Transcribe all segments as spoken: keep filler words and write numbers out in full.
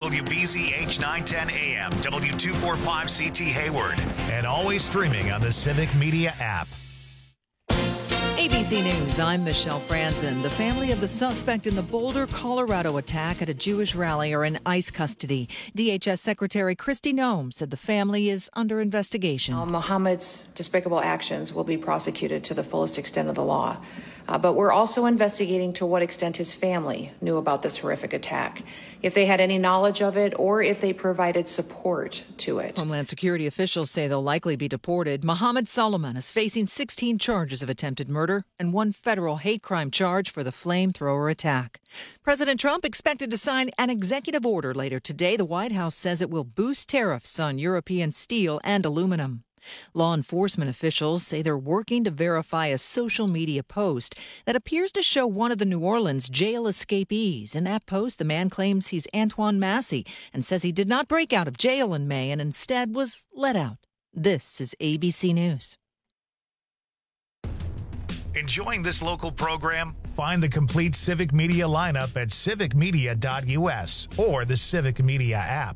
W B Z H nine ten A M, W two forty-five C T Hayward, and always streaming on the Civic Media app. A B C News, I'm Michelle Franzen. The family of the suspect in the Boulder, Colorado attack at a Jewish rally are in ICE custody. D H S Secretary Kristi Noem said the family is under investigation. Uh, Mohammed's despicable actions will be prosecuted to the fullest extent of the law. Uh, but we're also investigating to what extent his family knew about this horrific attack, if they had any knowledge of it, or if they provided support to it. Homeland Security officials say they'll likely be deported. Mohammed Solomon is facing sixteen charges of attempted murder and one federal hate crime charge for the flamethrower attack. President Trump expected to sign an executive order later today. The White House says it will boost tariffs on European steel and aluminum. Law enforcement officials say they're working to verify a social media post that appears to show one of the New Orleans jail escapees. In that post, the man claims he's Antoine Massey and says he did not break out of jail in May and instead was let out. This is A B C News. Enjoying this local program? Find the complete Civic Media lineup at civic media dot U S or the Civic Media app.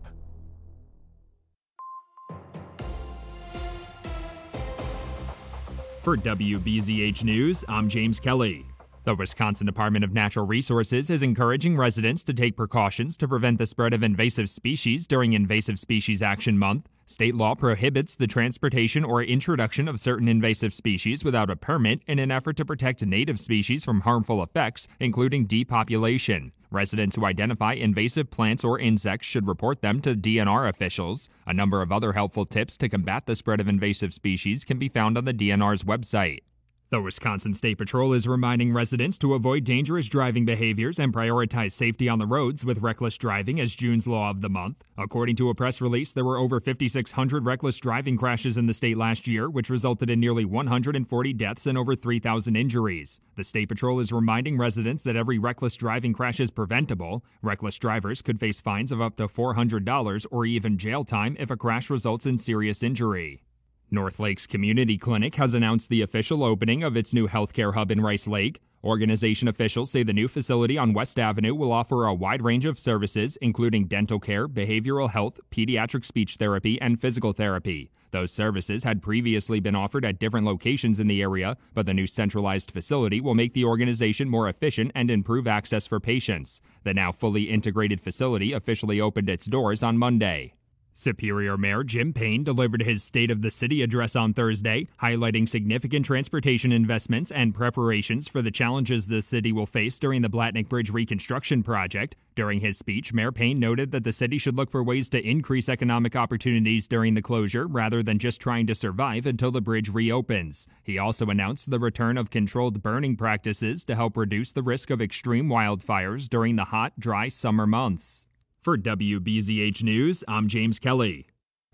For W B Z H News, I'm James Kelly. The Wisconsin Department of Natural Resources is encouraging residents to take precautions to prevent the spread of invasive species during Invasive Species Action Month. State law prohibits the transportation or introduction of certain invasive species without a permit in an effort to protect native species from harmful effects, including depopulation. Residents who identify invasive plants or insects should report them to D N R officials. A number of other helpful tips to combat the spread of invasive species can be found on the D N R's website. The Wisconsin State Patrol is reminding residents to avoid dangerous driving behaviors and prioritize safety on the roads with reckless driving as June's Law of the Month. According to a press release, there were over five thousand six hundred reckless driving crashes in the state last year, which resulted in nearly one hundred forty deaths and over three thousand injuries. The State Patrol is reminding residents that every reckless driving crash is preventable. Reckless drivers could face fines of up to four hundred dollars or even jail time if a crash results in serious injury. North Lakes Community Clinic has announced the official opening of its new healthcare hub in Rice Lake. Organization officials say the new facility on West Avenue will offer a wide range of services, including dental care, behavioral health, pediatric speech therapy, and physical therapy. Those services had previously been offered at different locations in the area, but the new centralized facility will make the organization more efficient and improve access for patients. The now fully integrated facility officially opened its doors on Monday. Superior Mayor Jim Payne delivered his State of the City address on Thursday, highlighting significant transportation investments and preparations for the challenges the city will face during the Blatnick Bridge reconstruction project. During his speech, Mayor Payne noted that the city should look for ways to increase economic opportunities during the closure rather than just trying to survive until the bridge reopens. He also announced the return of controlled burning practices to help reduce the risk of extreme wildfires during the hot, dry summer months. For W B Z H News, I'm James Kelly.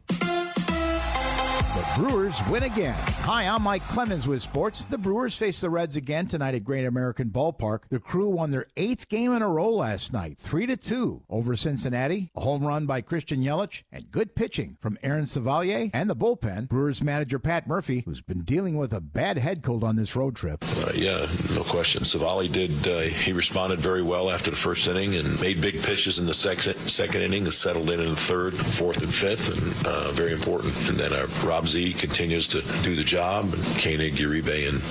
The Brewers win again. Hi, I'm Mike Clemens with sports. The Brewers face the Reds again tonight at Great American Ballpark. The Crew won their eighth game in a row last night, three to two over Cincinnati. A home run by Christian Yelich and good pitching from Aaron Savalier and the bullpen. Brewers manager Pat Murphy, who's been dealing with a bad head cold on this road trip. Uh, yeah, no question. Savali did. Uh, he responded very well after the first inning and made big pitches in the second second inning. And settled in in the third, fourth, and fifth, and uh, very important. And then uh, Rob Z continues to do the job, and Koenig, Uribe, and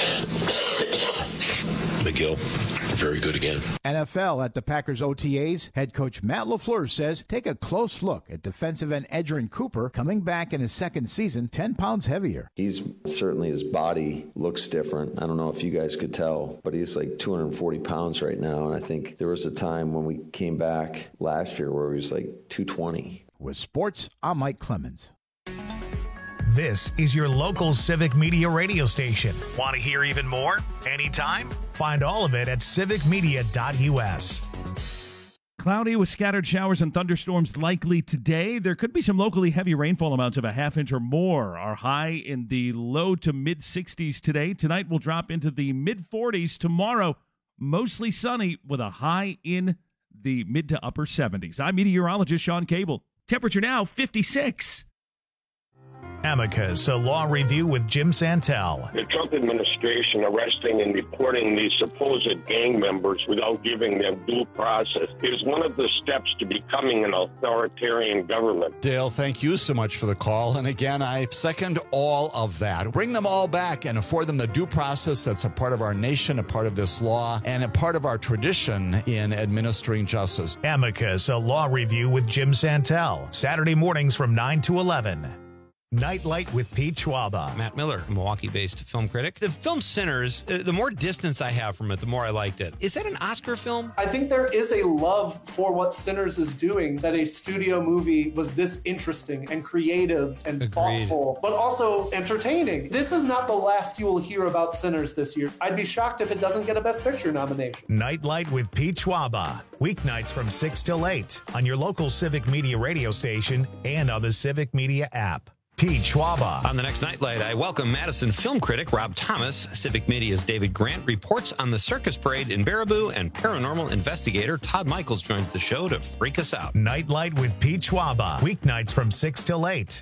McGill very good again. N F L at the Packers O T As, head coach Matt LaFleur says take a close look at defensive end Edgerrin Cooper coming back in his second season, ten pounds heavier. He's certainly, his body looks different. I don't know if you guys could tell, but he's like two hundred forty pounds right now, and I think there was a time when we came back last year where he was like two twenty. With sports, I'm Mike Clemens. This is your local Civic Media radio station. Want to hear even more? Anytime? Find all of it at civic media dot U S. Cloudy with scattered showers and thunderstorms likely today. There could be some locally heavy rainfall amounts of a half inch or more. Our high in the low to mid sixties today. Tonight will drop into the mid forties. Tomorrow, mostly sunny with a high in the mid to upper seventies. I'm meteorologist Sean Cable. Temperature now fifty-six. Amicus, a law review with Jim Santel. The Trump administration arresting and deporting these supposed gang members without giving them due process is one of the steps to becoming an authoritarian government. Dale, thank you so much for the call. And again, I second all of that. Bring them all back and afford them the due process that's a part of our nation, a part of this law, and a part of our tradition in administering justice. Amicus, a law review with Jim Santel. Saturday mornings from nine to eleven. Nightlight with Pete Schwaba. Matt Miller, Milwaukee-based film critic. The film Sinners, the more distance I have from it, the more I liked it. Is that an Oscar film? I think there is a love for what Sinners is doing, that a studio movie was this interesting and creative and Agreed. thoughtful, but also entertaining. This is not the last you will hear about Sinners this year. I'd be shocked if it doesn't get a Best Picture nomination. Nightlight with Pete Schwaba. Weeknights from six till eight on your local Civic Media radio station and on the Civic Media app. Pete Schwaba. On the next Nightlight, I welcome Madison film critic Rob Thomas. Civic Media's David Grant reports on the circus parade in Baraboo, and paranormal investigator Todd Michaels joins the show to freak us out. Nightlight with Pete Schwaba. Weeknights from six till eight.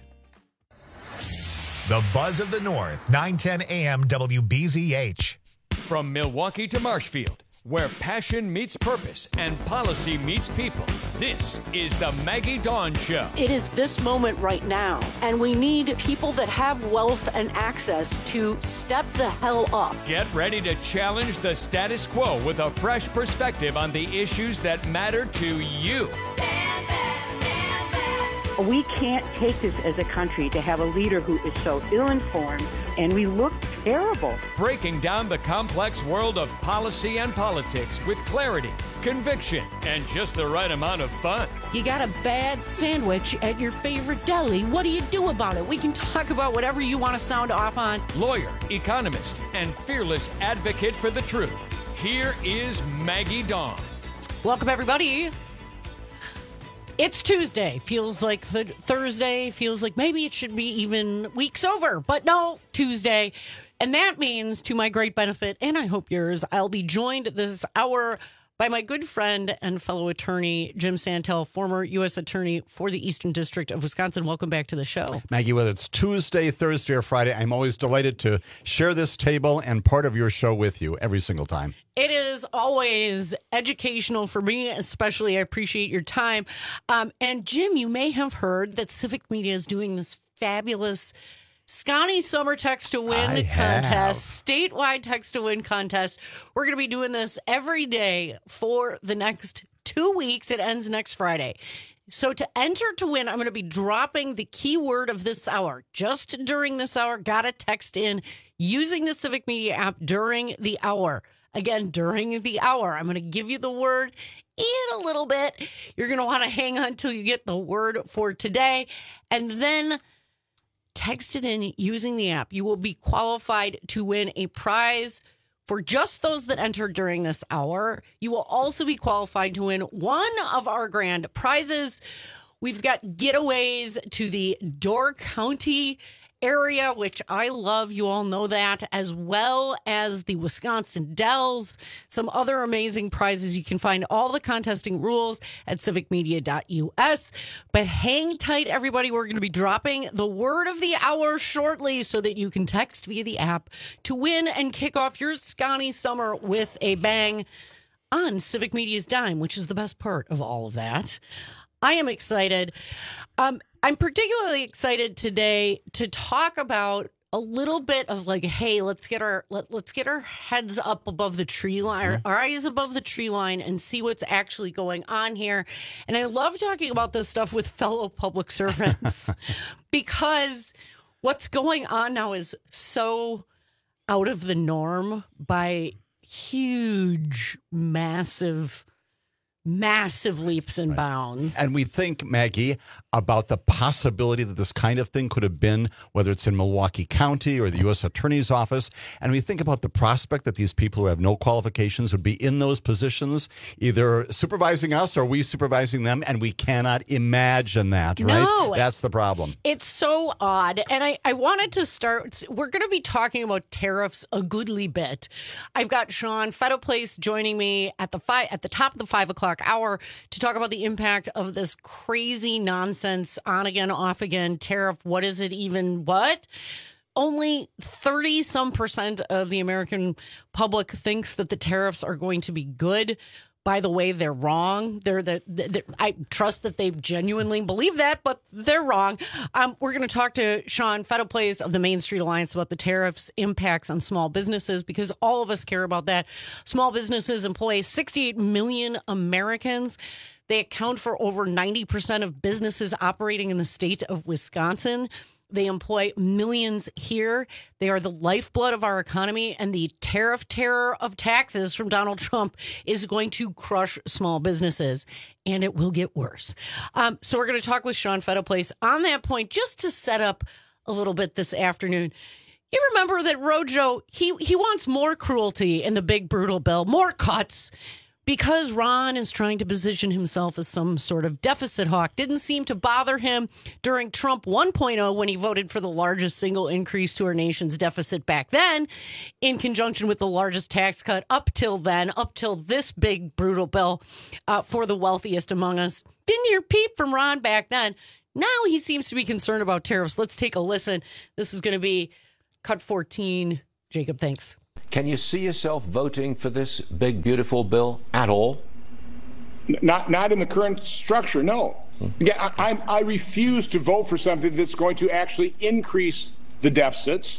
The Buzz of the North, nine ten a.m. W B Z H. From Milwaukee to Marshfield, where passion meets purpose and policy meets people, this is the Maggie Dawn Show. It is this moment right now, and we need people that have wealth and access to step the hell up. Get ready to challenge the status quo with a fresh perspective on the issues that matter to you. Stand back, stand back. We can't take this as a country to have a leader who is so ill-informed, and we look terrible. Breaking down the complex world of policy and politics with clarity, conviction, and just the right amount of fun. You got a bad sandwich at your favorite deli. What do you do about it? We can talk about whatever you want to sound off on. Lawyer, economist, and fearless advocate for the truth. Here is Maggie Dawn. Welcome, everybody. It's Tuesday. Feels like th- Thursday. Feels like maybe it should be even weeks over. But no, Tuesday. And that means, to my great benefit, and I hope yours, I'll be joined this hour by my good friend and fellow attorney, Jim Santel, former U S attorney for the Eastern District of Wisconsin. Welcome back to the show. Maggie, whether it's Tuesday, Thursday, or Friday, I'm always delighted to share this table and part of your show with you every single time. It is always educational for me, especially. I appreciate your time. Um, and Jim, you may have heard that Civic Media is doing this fabulous Scotty Summer Text to Win I contest, have. statewide text to win contest. We're going to be doing this every day for the next two weeks. It ends next Friday. So to enter to win, I'm going to be dropping the keyword of this hour. Just during this hour, got to text in using the Civic Media app during the hour. Again, during the hour, I'm going to give you the word in a little bit. You're going to want to hang on until you get the word for today. And then text it in using the app. You will be qualified to win a prize for just those that enter during this hour. You will also be qualified to win one of our grand prizes. We've got getaways to the Door County area, which I love. You all know that, as well as the Wisconsin Dells, some other amazing prizes. You can find all the contesting rules at civic media dot u s. But hang tight, everybody. We're going to be dropping the word of the hour shortly so that you can text via the app to win and kick off your Scotty summer with a bang on Civic Media's dime, which is the best part of all of that. I am excited. Um, I'm particularly excited today to talk about a little bit of like, hey, let's get our let, let's get our heads up above the tree line, mm-hmm. our eyes above the tree line, and see what's actually going on here. And I love talking about this stuff with fellow public servants because what's going on now is so out of the norm by huge, massive. Massive leaps and bounds. And we think, Maggie, about the possibility that this kind of thing could have been, whether it's in Milwaukee County or the U S Attorney's Office. And we think about the prospect that these people who have no qualifications would be in those positions, either supervising us or we supervising them. And we cannot imagine that, right? No, that's the problem. It's so odd. And I, I wanted to start, we're going to be talking about tariffs a goodly bit. I've got Sean Fettoplace joining me at the five, at the top of the five o'clock o'clock hour to talk about the impact of this crazy nonsense on again, off again tariff. What is it even? What? Only thirty some percent of the American public thinks that the tariffs are going to be good. By the way, they're wrong. They're the, the I trust that they genuinely believe that, but they're wrong. Um, we're going to talk to Sean Fetterplace of the Main Street Alliance about the tariffs' impacts on small businesses, because all of us care about that. Small businesses employ sixty-eight million Americans. They account for over ninety percent of businesses operating in the state of Wisconsin. They employ millions here. They are the lifeblood of our economy, and the tariff terror of taxes from Donald Trump is going to crush small businesses, and it will get worse. Um, so we're going to talk with Sean Fetterplace on that point, just to set up a little bit this afternoon. You remember that Rojo, he, he wants more cruelty in the big, brutal bill, more cuts, because Ron is trying to position himself as some sort of deficit hawk. Didn't seem to bother him during Trump one point oh when he voted for the largest single increase to our nation's deficit back then, in conjunction with the largest tax cut up till then, up till this big, brutal bill uh, for the wealthiest among us. Didn't hear peep from Ron back then. Now he seems to be concerned about tariffs. Let's take a listen. This is going to be cut fourteen. Jacob, thanks. Can you see yourself voting for this big, beautiful bill at all? Not not in the current structure, no. Yeah, I, I, I refuse to vote for something that's going to actually increase the deficits,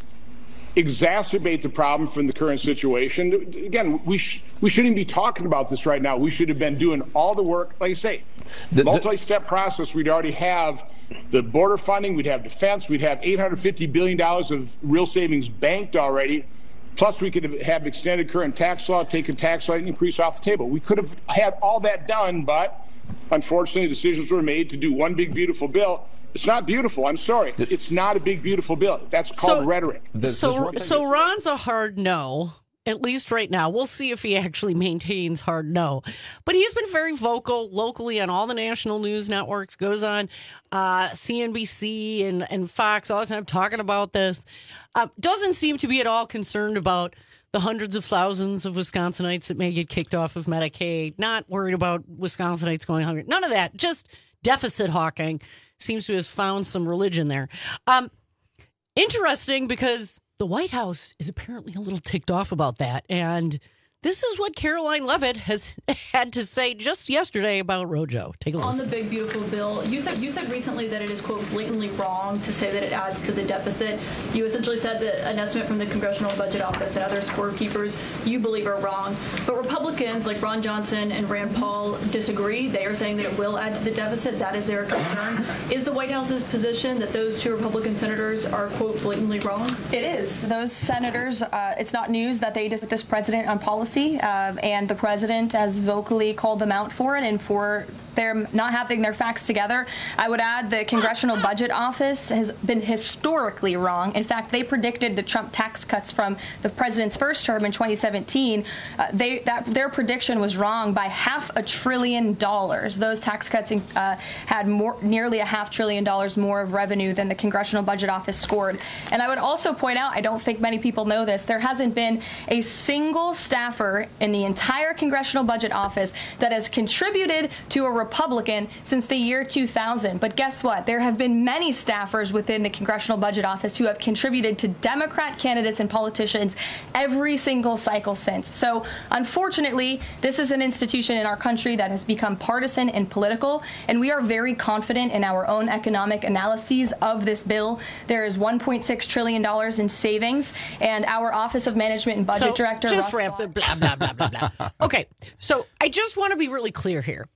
exacerbate the problem from the current situation. Again, we, sh- we shouldn't be talking about this right now. We should have been doing all the work, like I say, the, multi-step process. We'd already have the border funding, we'd have defense, we'd have eight hundred fifty billion dollars of real savings banked already. Plus, we could have extended current tax law, taken tax rate increase off the table. We could have had all that done, but unfortunately, decisions were made to do one big, beautiful bill. It's not beautiful. I'm sorry. It's not a big, beautiful bill. That's called so, rhetoric. So, so Ron's a hard no, at least right now. We'll see if he actually maintains hard no. But he's been very vocal locally on all the national news networks, goes on uh, C N B C and, and Fox all the time talking about this. Uh, doesn't seem to be at all concerned about the hundreds of thousands of Wisconsinites that may get kicked off of Medicaid. Not worried about Wisconsinites going hungry. None of that. Just deficit hawking. Seems to have found some religion there. Um, interesting, because the White House is apparently a little ticked off about that. And this is what Caroline Leavitt has had to say just yesterday about Rojo. Take a listen. On the big, beautiful bill, you said you said recently that it is, quote, blatantly wrong to say that it adds to the deficit. You essentially said that an estimate from the Congressional Budget Office and other scorekeepers you believe are wrong. But Republicans like Ron Johnson and Rand Paul disagree. They are saying that it will add to the deficit. That is their concern. Is the White House's position that those two Republican senators are, quote, blatantly wrong? It is. Those senators, uh, it's not news that they disagree with this president on policy. Uh, and the president has vocally called them out for it and for their not having their facts together. I would add the Congressional Budget Office has been historically wrong. In fact, they predicted the Trump tax cuts from the president's first term in twenty seventeen. Uh, they that their prediction was wrong by half a trillion dollars. Those tax cuts uh, had more, nearly a half trillion dollars more of revenue than the Congressional Budget Office scored. And I would also point out, I don't think many people know this, there hasn't been a single staffer in the entire Congressional Budget Office that has contributed to a Republican since the year two thousand. But guess what? There have been many staffers within the Congressional Budget Office who have contributed to Democrat candidates and politicians every single cycle since. So unfortunately, this is an institution in our country that has become partisan and political, and we are very confident in our own economic analyses of this bill. There is one point six trillion dollars in savings, and our Office of Management and Budget so Director... Just wrap the blah, blah, blah, blah, blah. Okay, so I just want to be really clear here.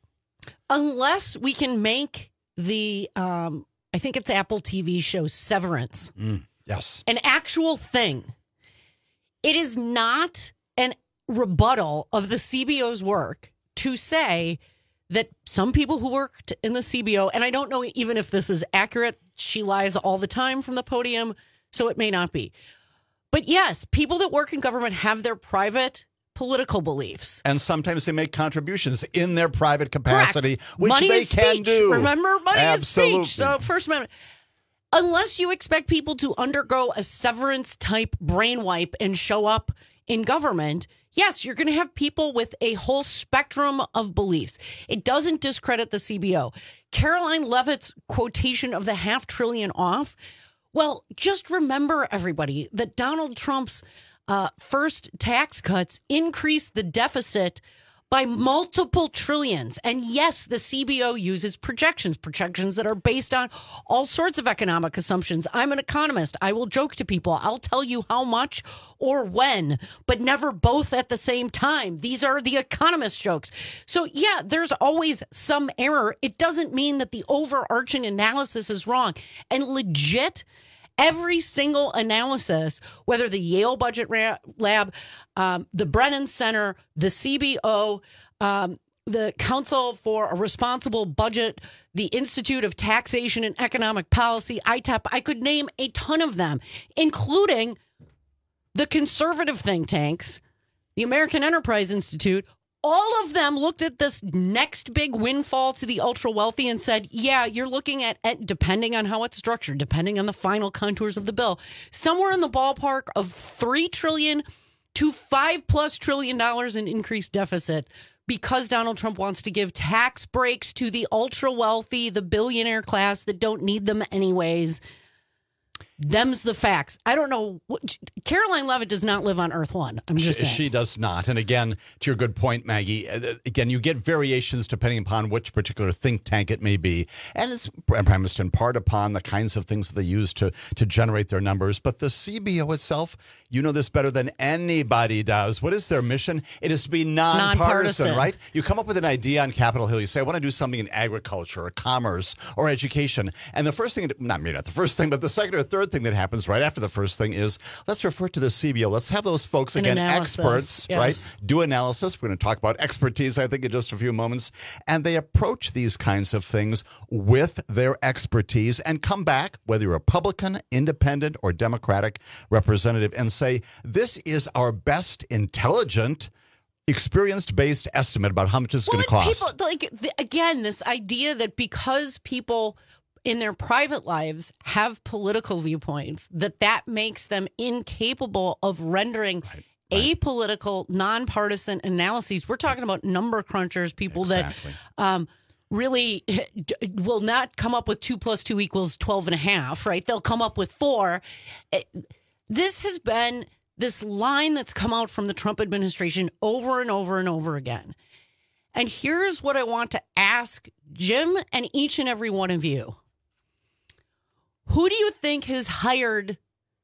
Unless we can make the, um, I think it's Apple T V show Severance, mm, yes, an actual thing, it is not an rebuttal of the C B O's work to say that some people who worked in the C B O, and I don't know even if this is accurate, she lies all the time from the podium, so it may not be. But yes, people that work in government have their private political beliefs. And sometimes they make contributions in their private capacity, Correct. which money they is can speech. do. Remember, money Absolutely. is speech. So First Amendment. Unless you expect people to undergo a severance type brain wipe and show up in government, yes, you're going to have people with a whole spectrum of beliefs. It doesn't discredit the C B O. Caroline Leavitt's quotation of the half trillion off. Well, just remember, everybody, that Donald Trump's uh, first tax cuts increased the deficit by multiple trillions. And yes, the C B O uses projections, projections that are based on all sorts of economic assumptions. I'm an economist. I will joke to people. I'll tell you how much or when, but never both at the same time. These are the economist jokes. So yeah, there's always some error. It doesn't mean that the overarching analysis is wrong. And legit, every single analysis, whether the Yale Budget Ra- Lab, um, the Brennan Center, the C B O, um, the Council for a Responsible Budget, the Institute of Taxation and Economic Policy, I T A P, I could name a ton of them, including the conservative think tanks, the American Enterprise Institute. All of them looked at this next big windfall to the ultra wealthy and said, yeah, you're looking at, at, depending on how it's structured, depending on the final contours of the bill, somewhere in the ballpark of three trillion dollars to five plus trillion dollars in increased deficit, because Donald Trump wants to give tax breaks to the ultra wealthy, the billionaire class that don't need them anyways. Them's the facts. I don't know. What, Caroline Leavitt does not live on Earth One. I'm just she, saying. She does not. And again, to your good point, Maggie, again, you get variations depending upon which particular think tank it may be. And it's premised in part upon the kinds of things that they use to, to generate their numbers. But the C B O itself, you know this better than anybody does. What is their mission? It is to be nonpartisan, Nonpartisan. right? You come up with an idea on Capitol Hill. You say, I want to do something in agriculture or commerce or education. And the first thing, not maybe not the first thing, but the second or third thing that happens right after the first thing is, let's refer to the C B O. Let's have those folks, An again, analysis, experts, yes. right? Do analysis. We're going to talk about expertise, I think, in just a few moments. And they approach these kinds of things with their expertise and come back, whether you're Republican, independent, or Democratic representative, and say, this is our best intelligent, experience-based estimate about how much it's Well, going to cost. People, like, the, again, this idea that because people in their private lives have political viewpoints, that that makes them incapable of rendering right, right. apolitical, nonpartisan analyses. We're talking about number crunchers, people exactly. that um, really will not come up with two plus two equals twelve and a half, right? They'll come up with four. This has been this line that's come out from the Trump administration over and over and over again. And here's what I want to ask Jim and each and every one of you. Who do you think has hired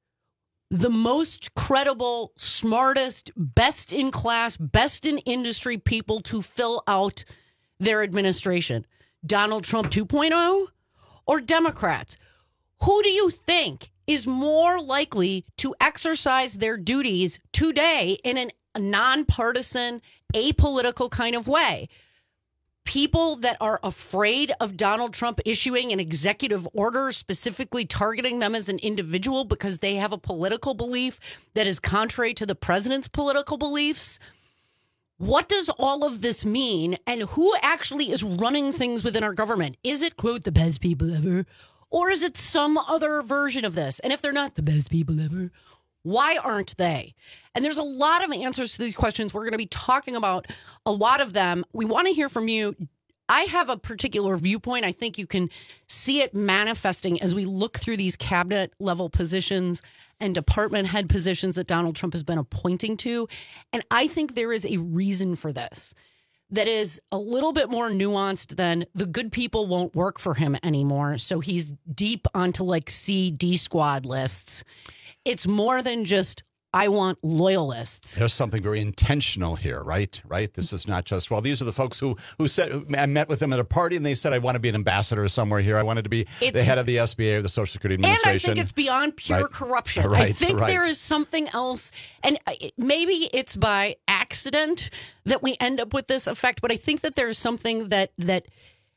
the most credible, smartest, best in class, best in industry people to fill out their administration? Donald Trump two point oh or Democrats? Who do you think is more likely to exercise their duties today in an, a nonpartisan, apolitical kind of way? People that are afraid of Donald Trump issuing an executive order specifically targeting them as an individual because they have a political belief that is contrary to the president's political beliefs? What does all of this mean? And who actually is running things within our government? Is it, quote, the best people ever? Or is it some other version of this? And if they're not the best people ever, why aren't they? And there's a lot of answers to these questions. We're going to be talking about a lot of them. We want to hear from you. I have a particular viewpoint. I think you can see it manifesting as we look through these cabinet level positions and department head positions that Donald Trump has been appointing to. And I think there is a reason for this that is a little bit more nuanced than the good people won't work for him anymore. So he's deep onto like C, D squad lists. It's more than just, I want loyalists. There's something very intentional here, right? Right? This is not just, well, these are the folks who who said, who, I met with them at a party and they said, I want to be an ambassador somewhere here. I wanted to be it's, the head of the S B A or the Social Security Administration. And I think it's beyond pure right. corruption. Right. I think right. there is something else. And maybe it's by accident that we end up with this effect. But I think that there's something that that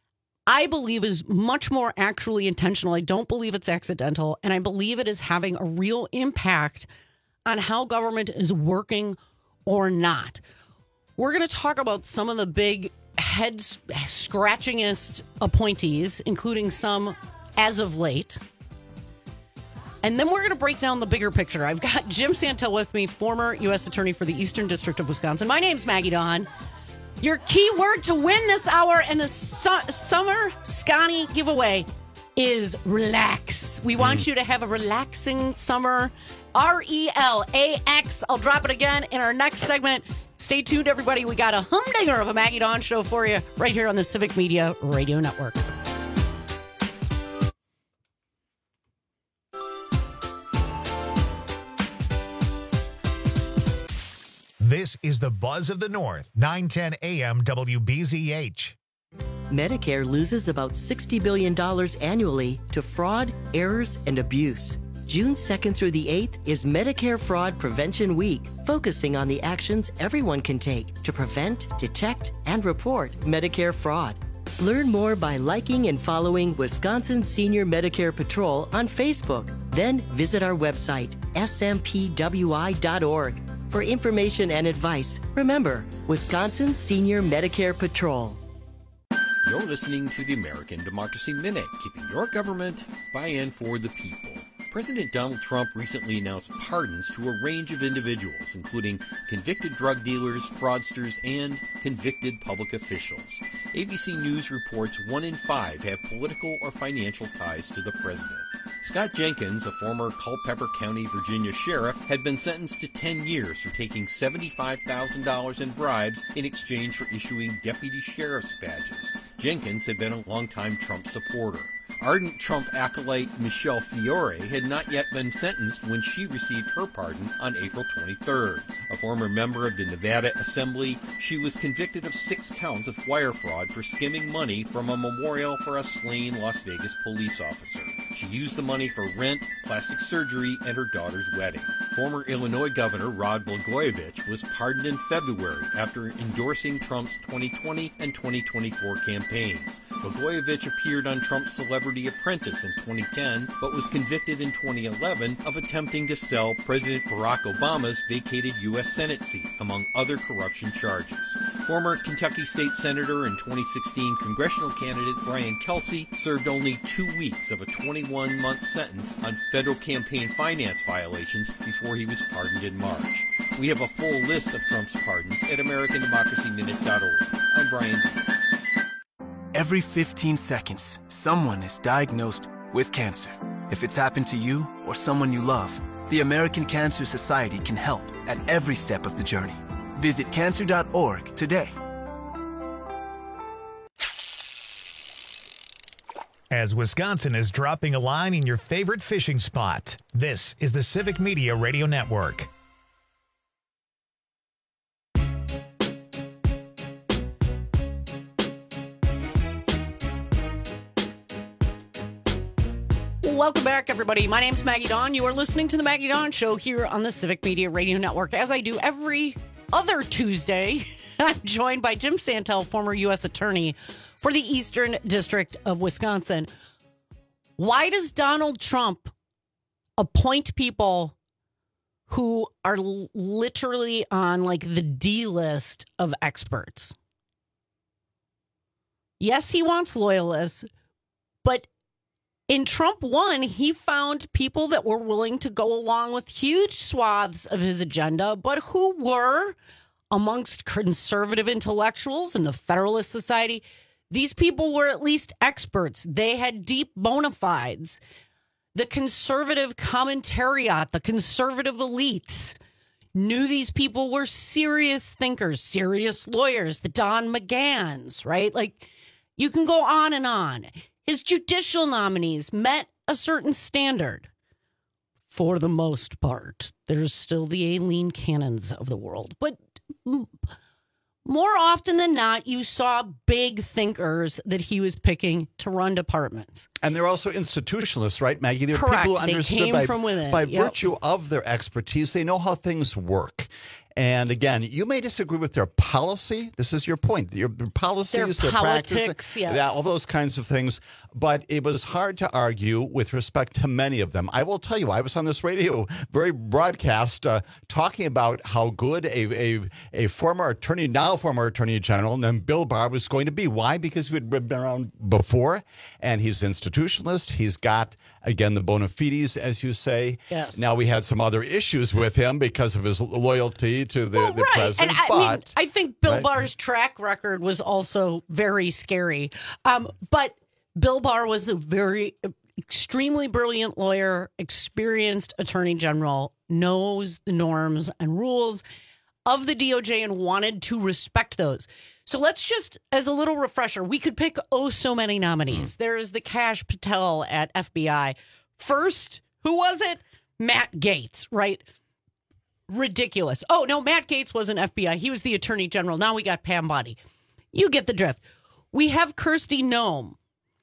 I believe is much more actually intentional. I don't believe it's accidental. And I believe it is having a real impact on how government is working or not. We're going to talk about some of the big head-scratchingest appointees, including some as of late. And then we're going to break down the bigger picture. I've got Jim Santel with me, former U S Attorney for the Eastern District of Wisconsin. My name's Maggie Dawn. Your key word to win this hour and the su- summer Scotty giveaway is relax. We want mm. you to have a relaxing summer. R E L A X. I'll drop it again in our next segment. Stay tuned, everybody. We got a humdinger of a Maggie Dawn show for you right here on the Civic Media Radio Network. This is the Buzz of the North, nine ten A M W B Z H. Medicare loses about sixty billion dollars annually to fraud, errors, and abuse. June second through the eighth is Medicare Fraud Prevention Week, focusing on the actions everyone can take to prevent, detect, and report Medicare fraud. Learn more by liking and following Wisconsin Senior Medicare Patrol on Facebook. Then visit our website, S M P W I dot org. For information and advice, remember, Wisconsin Senior Medicare Patrol. You're listening to the American Democracy Minute, keeping your government by and for the people. President Donald Trump recently announced pardons to a range of individuals, including convicted drug dealers, fraudsters, and convicted public officials. A B C News reports one in five have political or financial ties to the president. Scott Jenkins, a former Culpeper County, Virginia sheriff, had been sentenced to ten years for taking seventy-five thousand dollars in bribes in exchange for issuing deputy sheriff's badges. Jenkins had been a longtime Trump supporter. Ardent Trump acolyte Michelle Fiore had not yet been sentenced when she received her pardon on April twenty-third. A former member of the Nevada Assembly, she was convicted of six counts of wire fraud for skimming money from a memorial for a slain Las Vegas police officer. She used the money for rent, plastic surgery, and her daughter's wedding. Former Illinois Governor Rod Blagojevich was pardoned in February after endorsing Trump's twenty twenty and twenty twenty-four campaigns. Blagojevich appeared on Trump's Celebrity Apprentice in twenty ten, but was convicted in twenty eleven of attempting to sell President Barack Obama's vacated U S Senate seat, among other corruption charges. Former Kentucky State Senator and twenty sixteen congressional candidate Brian Kelsey served only two weeks of a twenty-one month sentence on federal campaign finance violations before he was pardoned in March. We have a full list of Trump's pardons at American Democracy Minute dot org. I'm Brian. Every fifteen seconds, someone is diagnosed with cancer. If it's happened to you or someone you love, the American Cancer Society can help at every step of the journey. Visit cancer dot org today. As Wisconsin is dropping a line in your favorite fishing spot, this is the Civic Media Radio Network. Welcome back, everybody. My name's Maggie Dawn. You are listening to The Maggie Dawn Show here on the Civic Media Radio Network. As I do every other Tuesday, I'm joined by Jim Santel, former U S Attorney for the Eastern District of Wisconsin. Why does Donald Trump appoint people who are l- literally on like the D list of experts? Yes, he wants loyalists, but in Trump one, he found people that were willing to go along with huge swaths of his agenda, but who were amongst conservative intellectuals in the Federalist Society. These people were at least experts. They had deep bona fides. The conservative commentariat, the conservative elites knew these people were serious thinkers, serious lawyers, the Don McGahns, right? Like, you can go on and on. His judicial nominees met a certain standard. For the most part, there's still the Aileen Cannons of the world. But more often than not, you saw big thinkers that he was picking to run departments. And they're also institutionalists, right, Maggie? They're Correct. people who They understood came by, from within. by Yep. virtue of their expertise. They know how things work. And again, you may disagree with their policy. This is your point. Your policies, Their their, politics, practices, yes. yeah, all those kinds of things. But it was hard to argue with respect to many of them. I will tell you, I was on this radio, very broadcast, uh, talking about how good a, a a former attorney, now former attorney general, named Bill Barr was going to be. Why? Because he had been around before, and he's institutional. constitutionalist. He's got, again, the bona fides, as you say. Yes. Now, we had some other issues with him because of his loyalty to the, well, the right. president. And I, but, mean, I think Bill right? Barr's track record was also very scary. Um, but Bill Barr was a very extremely brilliant lawyer, experienced attorney general, knows the norms and rules of the D O J and wanted to respect those. So let's just, as a little refresher, we could pick oh so many nominees. Mm. There is the Kash Patel at F B I. First, who was it? Matt Gaetz, right? Ridiculous. Oh, no, Matt Gaetz wasn't F B I. He was the attorney general. Now we got Pam Bondi. You get the drift. We have Kristi Noem.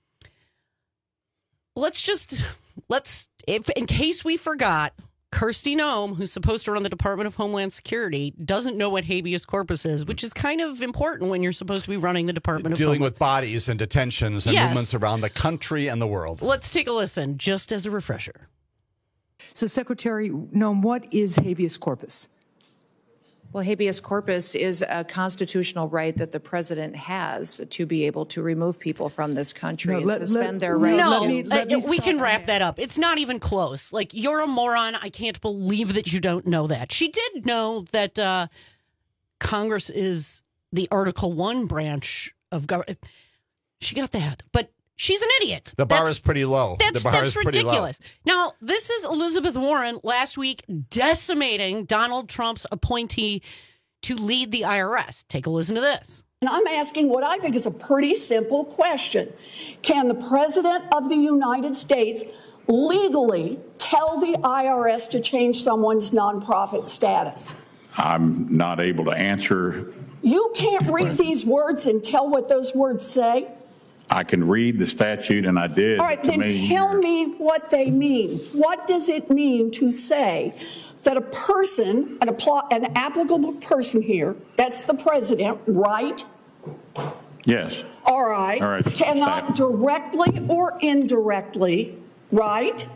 Let's just, let's, if, in case we forgot, Kristi Noem, who's supposed to run the Department of Homeland Security, doesn't know what habeas corpus is, which is kind of important when you're supposed to be running the Department of Dealing Homeland. with bodies and detentions and Yes. movements around the country and the world. Let's take a listen, just as a refresher. So, Secretary Noem, what is habeas corpus? Well, habeas corpus is a constitutional right that the president has to be able to remove people from this country No, and let- suspend let- their right. No, to- me- let uh, me we stop can on wrap that. that up. It's not even close. Like, you're a moron. I can't believe that you don't know that. She did know that uh, Congress is the Article One branch of government. She got that, but she's an idiot. The bar That's- is pretty low. That's, the bar that's is pretty ridiculous. low. Now, this is Elizabeth Warren last week decimating Donald Trump's appointee to lead the I R S. Take a listen to this. And I'm asking what I think is a pretty simple question. Can the President of the United States legally tell the I R S to change someone's nonprofit status? I'm not able to answer. You can't read these words and tell what those words say? I can read the statute, and I did. All right, to then me. tell me what they mean. What does it mean to say that a person, an, appl- an applicable person here, that's the president, right? Yes. All right. All right, Cannot stop. directly or indirectly, right?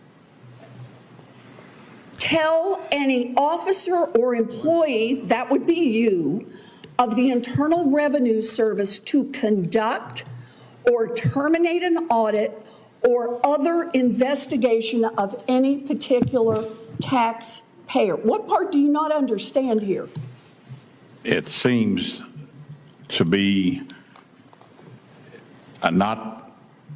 Tell any officer or employee, that would be you, of the Internal Revenue Service to conduct or terminate an audit or other investigation of any particular taxpayer. What part do you not understand here? It seems to be a not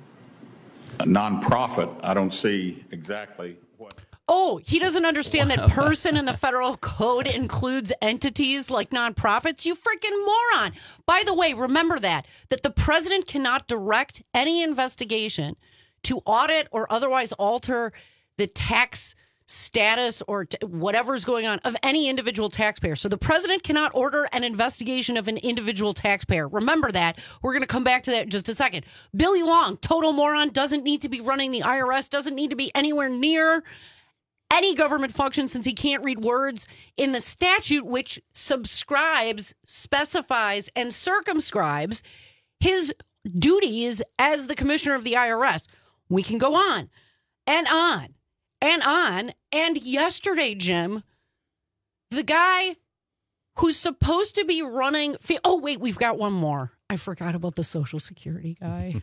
a nonprofit. I don't see exactly what. Oh, he doesn't understand that person in the federal code includes entities like nonprofits? You freaking moron. By the way, remember that, that the president cannot direct any investigation to audit or otherwise alter the tax status or t- whatever's going on of any individual taxpayer. So the president cannot order an investigation of an individual taxpayer. Remember that. We're going to come back to that in just a second. Billy Long, total moron, doesn't need to be running the I R S, doesn't need to be anywhere near any government function since he can't read words in the statute, which subscribes, specifies, and circumscribes his duties as the commissioner of the I R S. We can go on and on and on. And yesterday, Jim, the guy who's supposed to be running... Oh, wait, we've got one more. I forgot about the Social Security guy.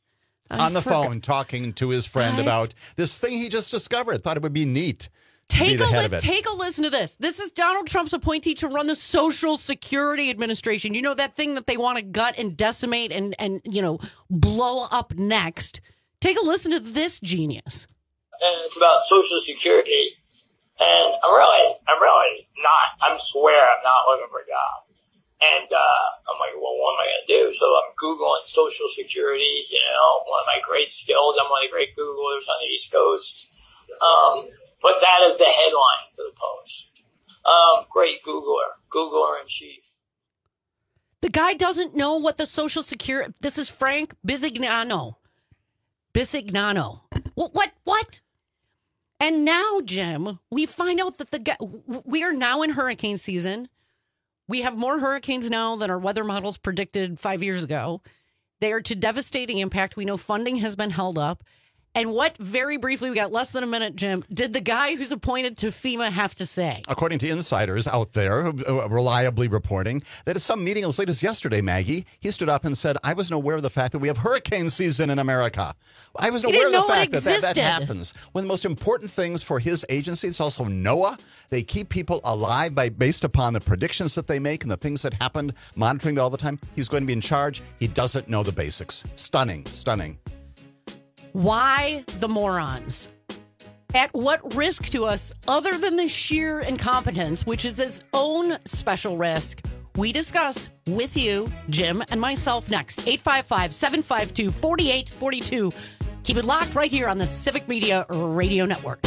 On the forgot. phone talking to his friend I- about this thing he just discovered. Thought it would be neat to be Take the a, head li- of it. take a listen to this. This is Donald Trump's appointee to run the Social Security Administration. You know, that thing that they want to gut and decimate and, and you know, blow up next. Take a listen to this genius. And it's about Social Security. And I'm really, I'm really not, I swear I'm not looking for a job. And uh, I'm like, well, what am I going to do? So I'm Googling Social Security, you know, one of my great skills. I'm one of the great Googlers on the East Coast. Um, but that is the headline for the Post. Um, great Googler, Googler in chief. The guy doesn't know what the Social Security... This is Frank Bisignano. Bisignano. What? What? What? And now, Jim, we find out that the guy... We are now in hurricane season. We have more hurricanes now than our weather models predicted five years ago. They are to devastating impact. We know funding has been held up. And what, very briefly, we got less than a minute, Jim, did the guy who's appointed to FEMA have to say? According to insiders out there, uh, reliably reporting that at some meeting as late as yesterday, Maggie, he stood up and said, I wasn't aware of the fact that we have hurricane season in America. I wasn't He aware of didn't the know it fact that, that that existed. happens. One of the most important things for his agency, it's also NOAA. They keep people alive by based upon the predictions that they make and the things that happened, monitoring all the time. He's going to be in charge. He doesn't know the basics. Stunning, stunning. Why the morons? At what risk to us, other than the sheer incompetence, which is its own special risk? We discuss with you, Jim, and myself next. eight five five, seven five two, four eight four two. Keep it locked right here on the Civic Media Radio Network.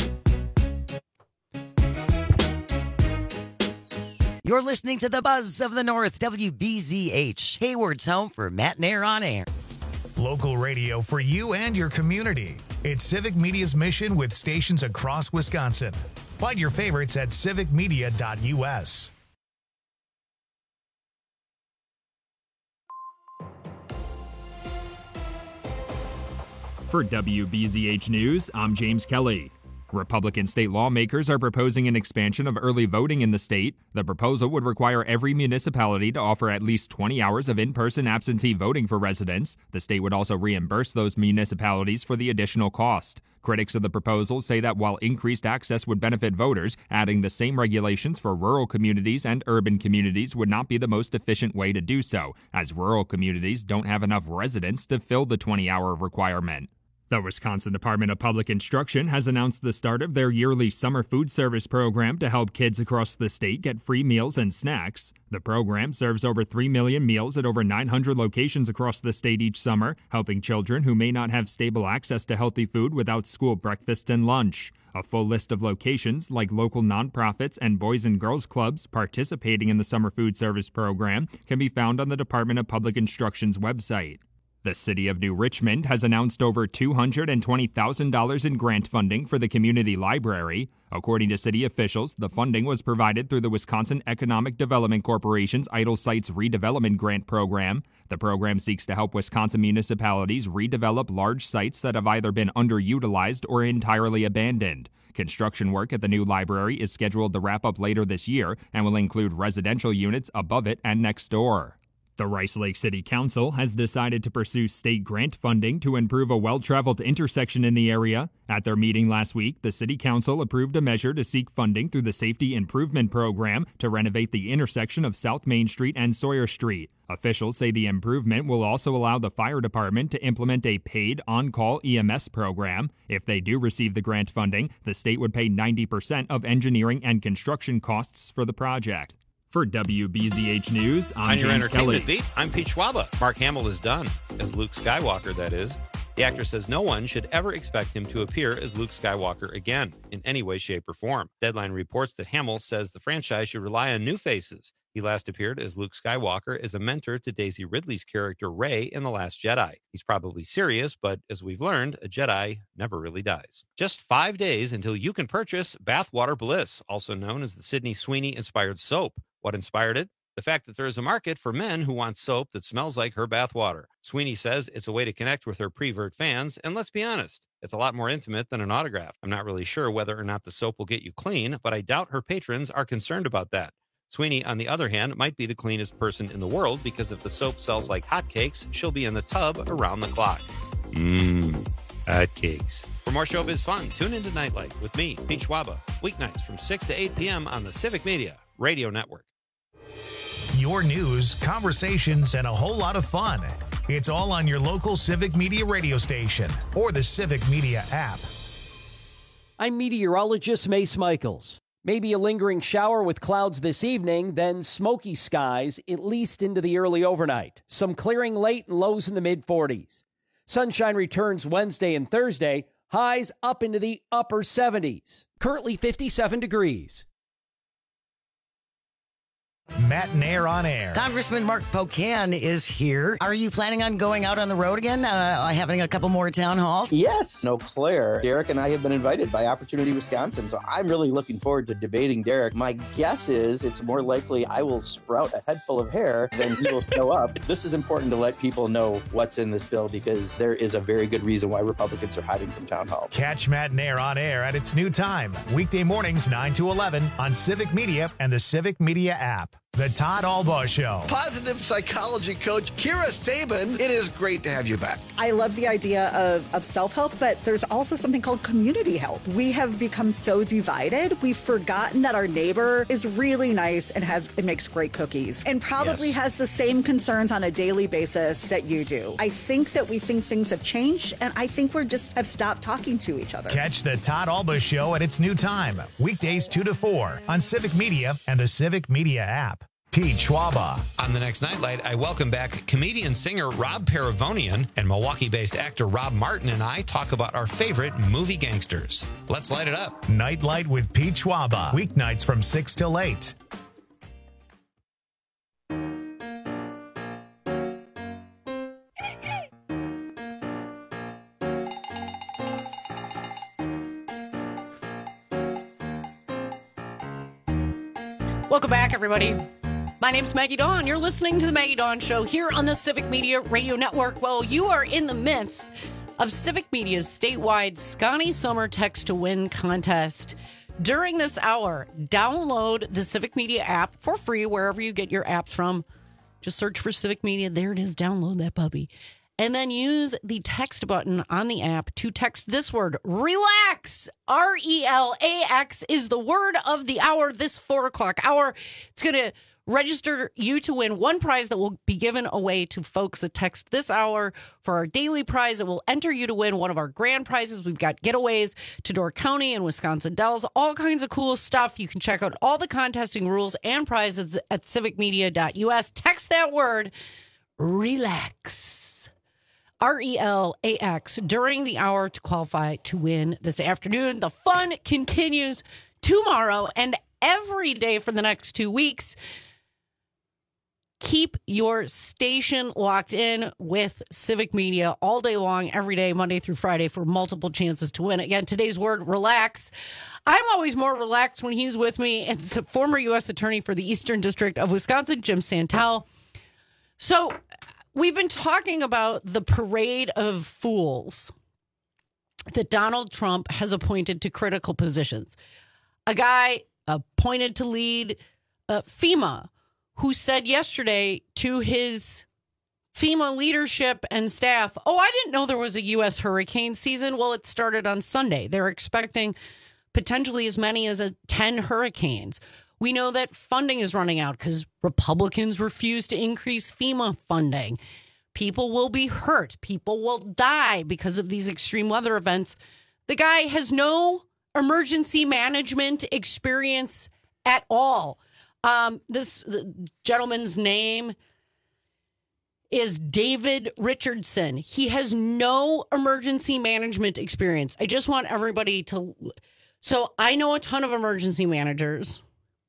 You're listening to the Buzz of the North, W B Z H, Hayward's home for Matt Nair on air. Local radio for you and your community. It's Civic Media's mission with stations across Wisconsin. Find your favorites at civic media dot u s. For W B Z H News, I'm James Kelly. Republican state lawmakers are proposing an expansion of early voting in the state. The proposal would require every municipality to offer at least twenty hours of in-person absentee voting for residents. The state would also reimburse those municipalities for the additional cost. Critics of the proposal say that while increased access would benefit voters, adding the same regulations for rural communities and urban communities would not be the most efficient way to do so, as rural communities don't have enough residents to fill the twenty-hour requirement. The Wisconsin Department of Public Instruction has announced the start of their yearly summer food service program to help kids across the state get free meals and snacks. The program serves over three million meals at over nine hundred locations across the state each summer, helping children who may not have stable access to healthy food without school breakfast and lunch. A full list of locations, like local nonprofits and boys and girls clubs participating in the summer food service program, can be found on the Department of Public Instruction's website. The city of New Richmond has announced over two hundred twenty thousand dollars in grant funding for the community library. According to city officials, the funding was provided through the Wisconsin Economic Development Corporation's Idle Sites Redevelopment Grant Program. The program seeks to help Wisconsin municipalities redevelop large sites that have either been underutilized or entirely abandoned. Construction work at the new library is scheduled to wrap up later this year and will include residential units above it and next door. The Rice Lake City Council has decided to pursue state grant funding to improve a well-traveled intersection in the area. At their meeting last week, the City Council approved a measure to seek funding through the Safety Improvement Program to renovate the intersection of South Main Street and Sawyer Street. Officials say the improvement will also allow the fire department to implement a paid on-call E M S program. If they do receive the grant funding, the state would pay ninety percent of engineering and construction costs for the project. For W B Z H News, I'm On your James entertainment Kelly. beat, I'm Pete Schwaba. Mark Hamill is done as Luke Skywalker, that is. The actor says no one should ever expect him to appear as Luke Skywalker again, in any way, shape, or form. Deadline reports that Hamill says the franchise should rely on new faces. He last appeared as Luke Skywalker as a mentor to Daisy Ridley's character Rey in The Last Jedi. He's probably serious, but as we've learned, a Jedi never really dies. Just five days until you can purchase Bathwater Bliss, also known as the Sydney Sweeney-inspired soap. What inspired it? The fact that there is a market for men who want soap that smells like her bathwater. Sweeney says it's a way to connect with her prevert fans, and let's be honest, it's a lot more intimate than an autograph. I'm not really sure whether or not the soap will get you clean, but I doubt her patrons are concerned about that. Sweeney, on the other hand, might be the cleanest person in the world because if the soap sells like hotcakes, she'll be in the tub around the clock. Mmm, hotcakes. For more showbiz fun, tune into Nightlight with me, Pete Schwaba, weeknights from six to eight p.m. on the Civic Media Radio Network. Your news, conversations, and a whole lot of fun. It's all on your local Civic Media radio station or the Civic Media app. I'm meteorologist Mace Michaels. Maybe a lingering shower with clouds this evening, then smoky skies at least into the early overnight. Some clearing late and lows in the mid forties. Sunshine returns Wednesday and Thursday, highs up into the upper seventies. Currently fifty-seven degrees. Matt Nair on air. Congressman Mark Pocan is here. Are you planning on going out on the road again, uh, having a couple more town halls? Yes. No, Claire. Derek and I have been invited by Opportunity Wisconsin, so I'm really looking forward to debating Derek. My guess is it's more likely I will sprout a head full of hair than he will show up. This is important to let people know what's in this bill because there is a very good reason why Republicans are hiding from town halls. Catch Matt Nair on air at its new time, weekday mornings nine to eleven on Civic Media and the Civic Media app. The Todd Albaugh Show. Positive psychology coach Kira Sabin, it is great to have you back. I love the idea of, of self-help, but there's also something called community help. We have become so divided, we've forgotten that our neighbor is really nice and has it makes great cookies and probably yes. has the same concerns on a daily basis that you do. I think that we think things have changed, and I think we're just have stopped talking to each other. Catch the Todd Albaugh Show at its new time, weekdays two to four on Civic Media and the Civic Media app. Pete Schwaba. On the next Nightlight, I welcome back comedian-singer Rob Paravonian, and Milwaukee-based actor Rob Martin and I talk about our favorite movie gangsters. Let's light it up. Nightlight with Pete Schwaba. Weeknights from six till eight. Welcome back, everybody. My name's Maggie Dawn. You're listening to The Maggie Dawn Show here on the Civic Media Radio Network. Well, you are in the midst of Civic Media's statewide Scotty Summer Text to Win contest. During this hour, download the Civic Media app for free wherever you get your apps from. Just search for Civic Media. There it is. Download that puppy. And then use the text button on the app to text this word, RELAX. R E L A X is the word of the hour, this four o'clock hour. It's going to register you to win one prize that will be given away to folks that text this hour. For our daily prize, it will enter you to win one of our grand prizes. We've got getaways to Door County and Wisconsin Dells, all kinds of cool stuff. You can check out all the contesting rules and prizes at civic media dot U S. Text that word, RELAX. R E L A X during the hour to qualify to win this afternoon. The fun continues tomorrow and every day for the next two weeks. Keep your station locked in with Civic Media all day long, every day, Monday through Friday, for multiple chances to win. Again, today's word, relax. I'm always more relaxed when he's with me. It's a former U S attorney for the Eastern District of Wisconsin, Jim Santel. So we've been talking about the parade of fools that Donald Trump has appointed to critical positions. A guy appointed to lead uh, FEMA, who said yesterday to his FEMA leadership and staff, oh, I didn't know there was a U S hurricane season. Well, it started on Sunday. They're expecting potentially as many as a ten hurricanes. We know that funding is running out because Republicans refuse to increase FEMA funding. People will be hurt. People will die because of these extreme weather events. The guy has no emergency management experience at all. Um, this gentleman's name is David Richardson. He has no emergency management experience. I just want everybody to... So I know a ton of emergency managers.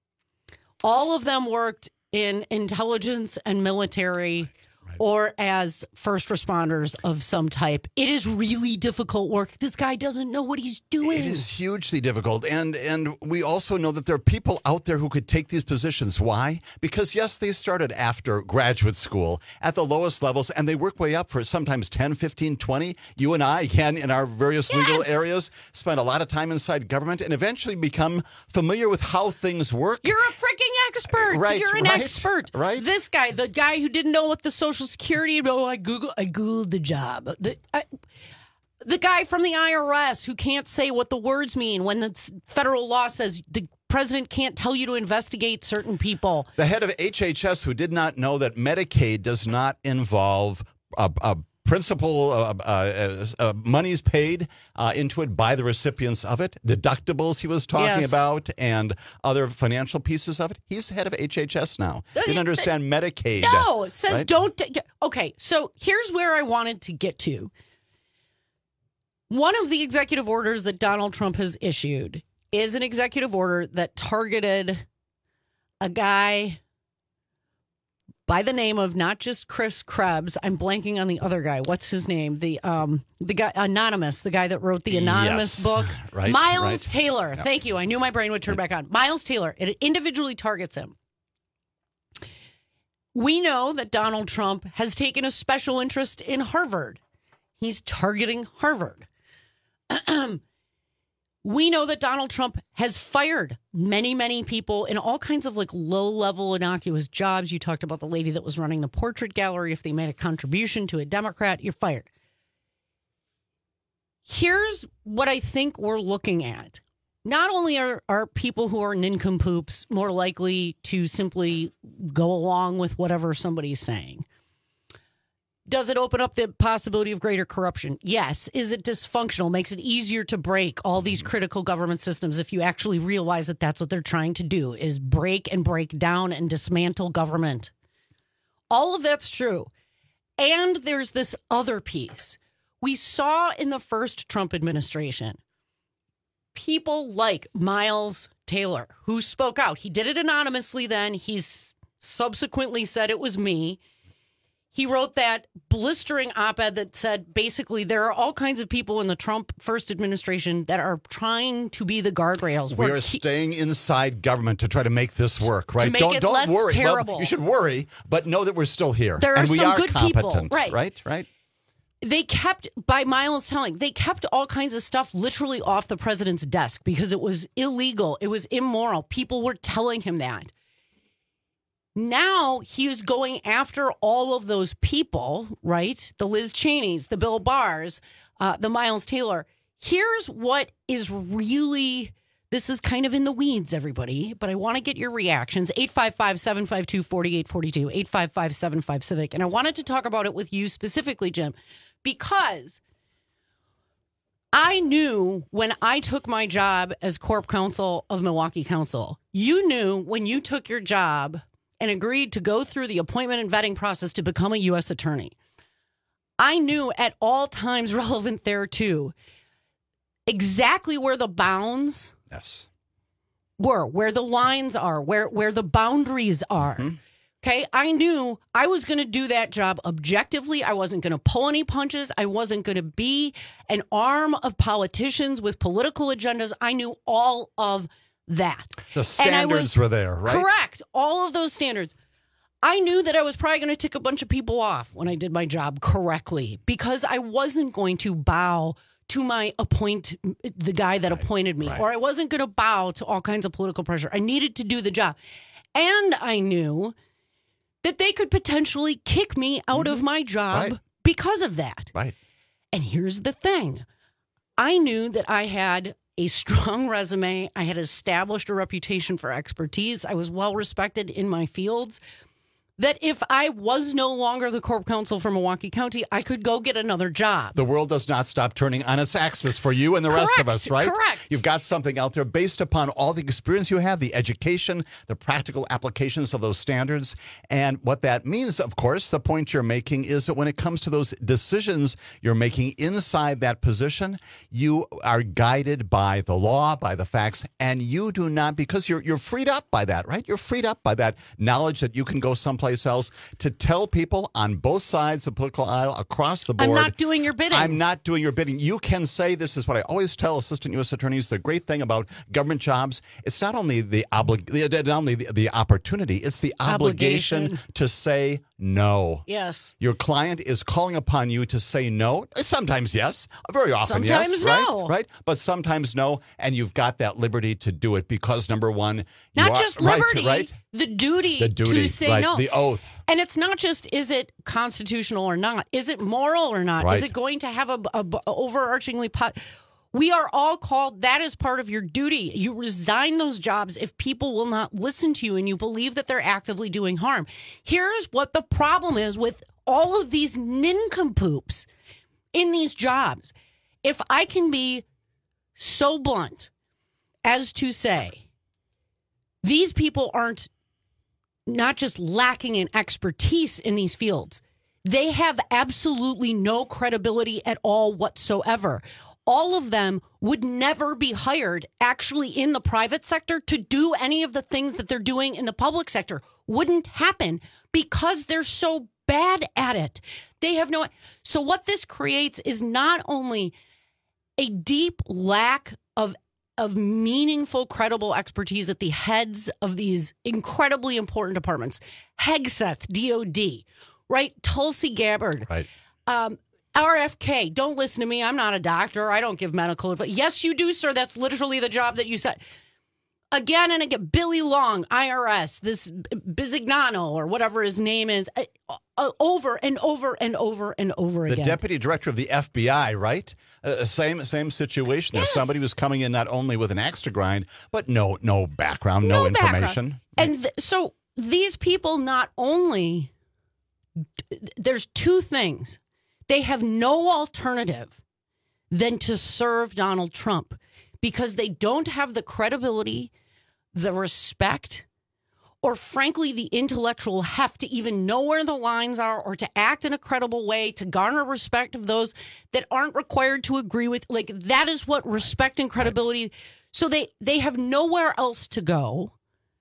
All of them worked in intelligence and military or as first responders of some type. It is really difficult work. This guy doesn't know what he's doing. It is hugely difficult. And and we also know that there are people out there who could take these positions. Why? Because, yes, they started after graduate school at the lowest levels, and they work way up for sometimes ten, fifteen, twenty. You and I, again, in our various yes. legal areas, spend a lot of time inside government and eventually become familiar with how things work. You're a freaking expert. Right, You're an right, expert. Right. This guy, the guy who didn't know what the Social Security, oh, I Google, I Googled the job. The, I, the guy from the I R S who can't say what the words mean when the federal law says the president can't tell you to investigate certain people. The head of H H S who did not know that Medicaid does not involve a, a principal uh, uh, uh, monies paid uh, into it by the recipients of it, deductibles he was talking yes. about, and other financial pieces of it. He's the head of H H S now. Didn't understand Medicaid. No, it says right? don't. T- okay, so here's where I wanted to get to. One of the executive orders that Donald Trump has issued is an executive order that targeted a guy by the name of not just Chris Krebs. I'm blanking on the other guy. What's his name? The um the guy Anonymous, the guy that wrote the Anonymous Yes. book. Right, Miles right. Taylor. Yeah. Thank you. I knew my brain would turn back on. Miles Taylor. It individually targets him. We know that Donald Trump has taken a special interest in Harvard. He's targeting Harvard. We know that Donald Trump has fired many, many people in all kinds of like low-level innocuous jobs. You talked about the lady that was running the portrait gallery. If they made a contribution to a Democrat, you're fired. Here's what I think we're looking at. Not only are, are people who are nincompoops more likely to simply go along with whatever somebody's saying. Does it open up the possibility of greater corruption? Yes. Is it dysfunctional? Makes it easier to break all these critical government systems if you actually realize that that's what they're trying to do, is break and break down and dismantle government. All of that's true. And there's this other piece. We saw in the first Trump administration people like Miles Taylor, who spoke out. He did it anonymously then. He's subsequently said it was me. He wrote that blistering op-ed that said, basically, there are all kinds of people in the Trump first administration that are trying to be the guardrails. We We're are ke- staying inside government to try to make this work, right? make don't it don't less worry. Well, terrible. you should worry, but know that we're still here. There are and we some are good people, competent, right. right? Right? They kept, by Miles telling, they kept all kinds of stuff literally off the president's desk because it was illegal. It was immoral. People were telling him that. Now he is going after all of those people, right? The Liz Cheneys, the Bill Barrs, uh, the Miles Taylor. Here's what is really, this is kind of in the weeds, everybody, but I want to get your reactions. eight five five, seven five two, four eight four two, eight five five, seven five, CIVIC. And I wanted to talk about it with you specifically, Jim, because I knew when I took my job as Corp Counsel of Milwaukee Council, you knew when you took your job and agreed to go through the appointment and vetting process to become a U S attorney. I knew at all times relevant there too, exactly where the bounds yes. were, where the lines are, where, where the boundaries are. Mm-hmm. Okay, I knew I was going to do that job objectively. I wasn't going to pull any punches. I wasn't going to be an arm of politicians with political agendas. I knew all of that. The standards was, were there, right? Correct. All of those standards. I knew that I was probably going to tick a bunch of people off when I did my job correctly because I wasn't going to bow to my appoint, the guy that right, appointed me, right. or I wasn't going to bow to all kinds of political pressure. I needed to do the job. And I knew that they could potentially kick me out mm-hmm. of my job right. because of that. Right. And here's the thing. I knew that I had a strong resume. I had established a reputation for expertise. I was well respected in my fields. That if I was no longer the Corp Counsel for Milwaukee County, I could go get another job. The world does not stop turning on its axis for you and the correct, rest of us, right? Correct. You've got something out there based upon all the experience you have, the education, the practical applications of those standards. And what that means, of course, the point you're making is that when it comes to those decisions you're making inside that position, you are guided by the law, by the facts, and you do not, because you're you're freed up by that, right? You're freed up by that knowledge that you can go someplace else to tell people on both sides of the political aisle across the board. I'm not doing your bidding. I'm not doing your bidding. You can say, this is what I always tell assistant U S attorneys, the great thing about government jobs, it's not only the obli- not only the, the opportunity, it's the obligation, obligation to say no. Yes. Your client is calling upon you to say no. Sometimes yes. Very often sometimes yes. no. Right? Right? But sometimes no. And you've got that liberty to do it because, number one, not you are, just liberty, right, right? The duty, the duty to say right, no. The oath. And it's not just, is it constitutional or not? Is it moral or not? Right. Is it going to have a, a, a overarchingly... Po- we are all called, that is part of your duty. You resign those jobs if people will not listen to you and you believe that they're actively doing harm. Here's what the problem is with all of these nincompoops in these jobs. If I can be so blunt as to say, these people aren't not just lacking in expertise in these fields, they have absolutely no credibility at all whatsoever. All of them would never be hired actually in the private sector to do any of the things that they're doing in the public sector. wouldn't happen because they're so bad at it. They have no. So what this creates is not only a deep lack of of meaningful, credible expertise at the heads of these incredibly important departments. Hegseth, D O D, right? Tulsi Gabbard, right? Um, R F K. Don't listen to me. I'm not a doctor. I don't give medical advice. Yes, you do, sir. That's literally the job that you said. Again and again, Billy Long, I R S, this Bizignano or whatever his name is, uh, uh, over and over and over and over the again. The deputy director of the F B I, right? Uh, same same situation. Yes. There's somebody who's coming in not only with an axe to grind, but no no background, no, no information. Background. And th- so these people not only, there's two things. They have no alternative than to serve Donald Trump because they don't have the credibility, the respect, or frankly, the intellectual heft to even know where the lines are or to act in a credible way, to garner respect of those that aren't required to agree with. Like, that is what respect and credibility. So they, they have nowhere else to go.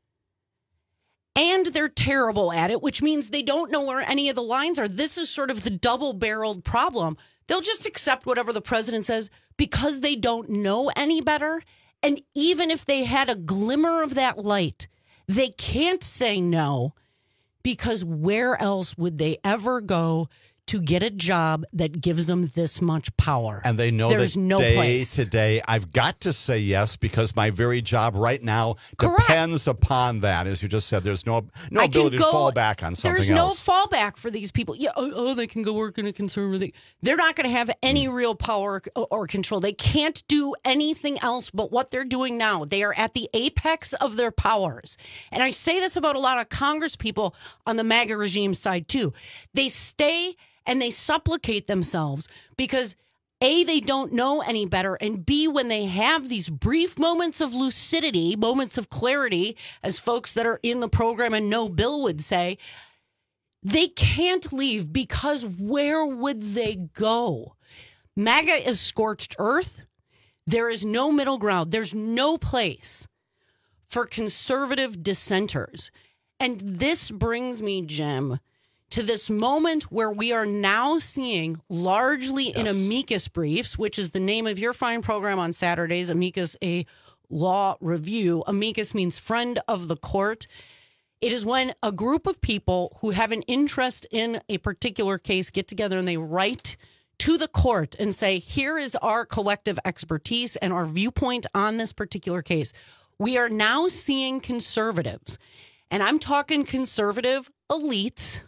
And they're terrible at it, which means they don't know where any of the lines are. This is sort of the double-barreled problem. They'll just accept whatever the president says because they don't know any better. And even if they had a glimmer of that light, they can't say no because where else would they ever go to get a job that gives them this much power? And they know There's that no day place. to day, I've got to say yes because my very job right now Correct. depends upon that. As you just said, there's no no I ability can go, to fall back on something There's else. no fallback for these people. Yeah, oh, oh they can go work in a conservative. They're not going to have any Mm. real power or, or control. They can't do anything else but what they're doing now. They are at the apex of their powers. And I say this about a lot of Congress people on the MAGA regime side, too. They stay and they supplicate themselves because A, they don't know any better, and B, when they have these brief moments of lucidity, moments of clarity, as folks that are in the program and know Bill would say, they can't leave because where would they go? MAGA is scorched earth. There is no middle ground. There's no place for conservative dissenters. And this brings me, Jim, to this moment where we are now seeing largely yes. in amicus briefs, which is the name of your fine program on Saturdays, amicus, a law review. Amicus means friend of the court. It is when a group of people who have an interest in a particular case get together and they write to the court and say, here is our collective expertise and our viewpoint on this particular case. We are now seeing conservatives, and I'm talking conservative elites.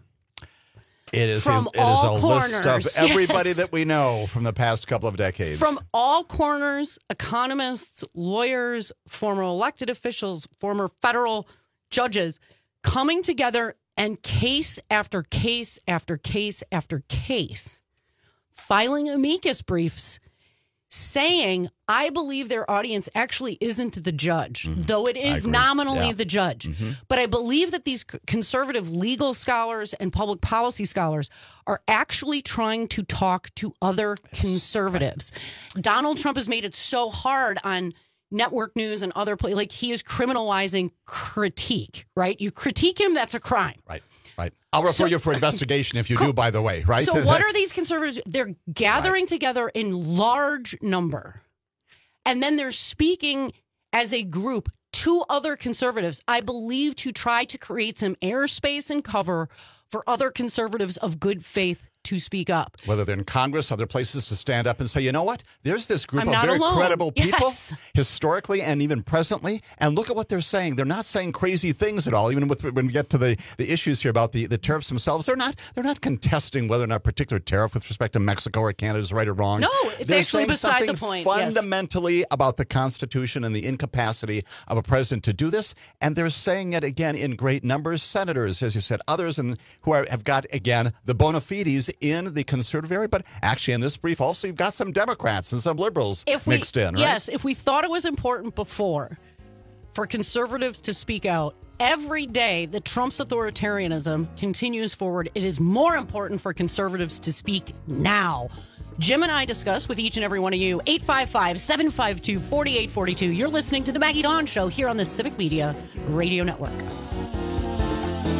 It is from a, it all is a corners, list of everybody yes. that we know from the past couple of decades. From all corners, economists, lawyers, former elected officials, former federal judges coming together and case after case after case after case, filing amicus briefs saying, I believe their audience actually isn't the judge, mm-hmm. though it is nominally yeah. the judge. Mm-hmm. But I believe that these conservative legal scholars and public policy scholars are actually trying to talk to other yes. conservatives. Donald Trump has made it so hard on network news and other places. Like, he is criminalizing critique, right? You critique him, that's a crime. Right. Right. I'll refer so, you for investigation if you do, by the way, right? So what are these conservatives? They're gathering right. together in large number, and then they're speaking as a group to other conservatives, I believe, to try to create some airspace and cover for other conservatives of good faith to speak up. Whether they're in Congress, other places, to stand up and say, you know what? There's this group I'm of not very alone. credible people, yes. historically and even presently, and look at what they're saying. They're not saying crazy things at all. Even with, when we get to the, the issues here about the, the tariffs themselves, they're not they're not contesting whether or not a particular tariff with respect to Mexico or Canada is right or wrong. No, it's they're actually saying beside the something point. fundamentally yes. about the Constitution and the incapacity of a president to do this, and they're saying it again in great numbers. Senators, as you said, others, and who are, have got again the bona fides in the conservative area, but actually in this brief also you've got some Democrats and some liberals if we, mixed in, right? Yes, if we thought it was important before for conservatives to speak out, every day that Trump's authoritarianism continues forward, it is more important for conservatives to speak now. Jim and I discuss with each and every one of you. eight five five, seven five two, four eight four two. You're listening to The Maggie Dawn Show here on the Civic Media Radio Network.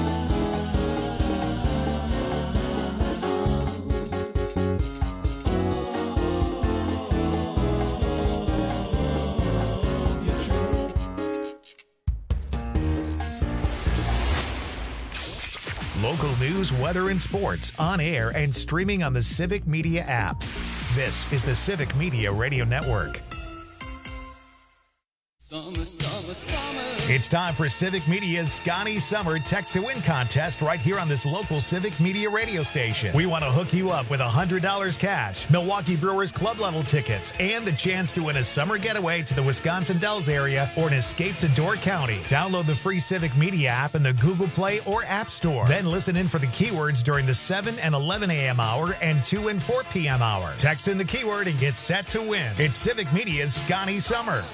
Local news, weather, and sports on air and streaming on the Civic Media app. This is the Civic Media Radio Network. Summer, summer, summer. It's time for Civic Media's Scotty Summer Text to Win contest right here on this local Civic Media radio station. We want to hook you up with one hundred dollars cash, Milwaukee Brewers club level tickets, and the chance to win a summer getaway to the Wisconsin Dells area or an escape to Door County. Download the free Civic Media app in the Google Play or App Store. Then listen in for the keywords during the seven and eleven a.m. hour and two and four p.m. hour. Text in the keyword and get set to win. It's Civic Media's Scotty Summer.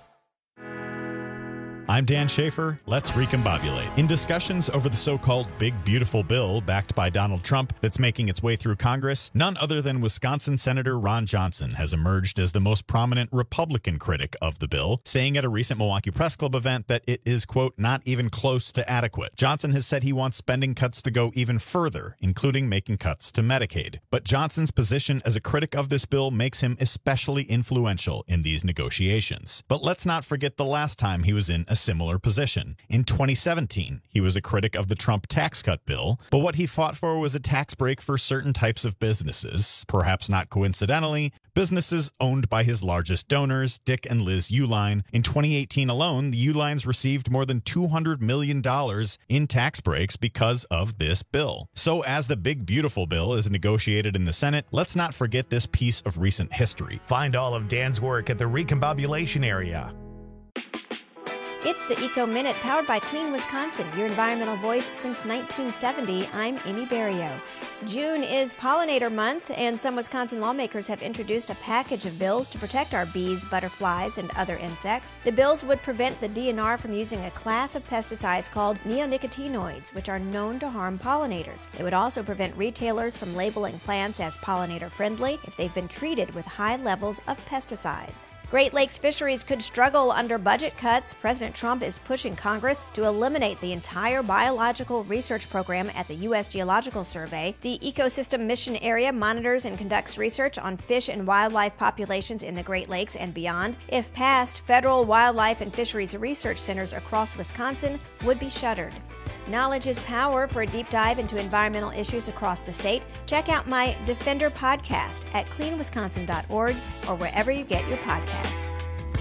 I'm Dan Schaefer. Let's recombobulate. In discussions over the so-called Big Beautiful Bill backed by Donald Trump that's making its way through Congress, none other than Wisconsin Senator Ron Johnson has emerged as the most prominent Republican critic of the bill, saying at a recent Milwaukee Press Club event that it is, quote, not even close to adequate. Johnson has said he wants spending cuts to go even further, including making cuts to Medicaid. But Johnson's position as a critic of this bill makes him especially influential in these negotiations. But let's not forget the last time he was in a similar position. In twenty seventeen, he was a critic of the Trump tax cut bill, but what he fought for was a tax break for certain types of businesses, perhaps not coincidentally, businesses owned by his largest donors, Dick and Liz Uihlein. In twenty eighteen alone, the Uihleins received more than two hundred million dollars in tax breaks because of this bill. So as the Big Beautiful Bill is negotiated in the Senate, let's not forget this piece of recent history. Find all of Dan's work at the Recombobulation area. It's the Eco Minute, powered by Clean Wisconsin, your environmental voice since nineteen seventy. I'm Amy Berrio. June is Pollinator Month, and some Wisconsin lawmakers have introduced a package of bills to protect our bees, butterflies, and other insects. The bills would prevent the D N R from using a class of pesticides called neonicotinoids, which are known to harm pollinators. They would also prevent retailers from labeling plants as pollinator-friendly if they've been treated with high levels of pesticides. Great Lakes fisheries could struggle under budget cuts. President Trump is pushing Congress to eliminate the entire biological research program at the U S Geological Survey. The Ecosystem Mission Area monitors and conducts research on fish and wildlife populations in the Great Lakes and beyond. If passed, federal wildlife and fisheries research centers across Wisconsin would be shuttered. Knowledge is power. For a deep dive into environmental issues across the state, check out my Defender podcast at clean wisconsin dot org or wherever you get your podcasts.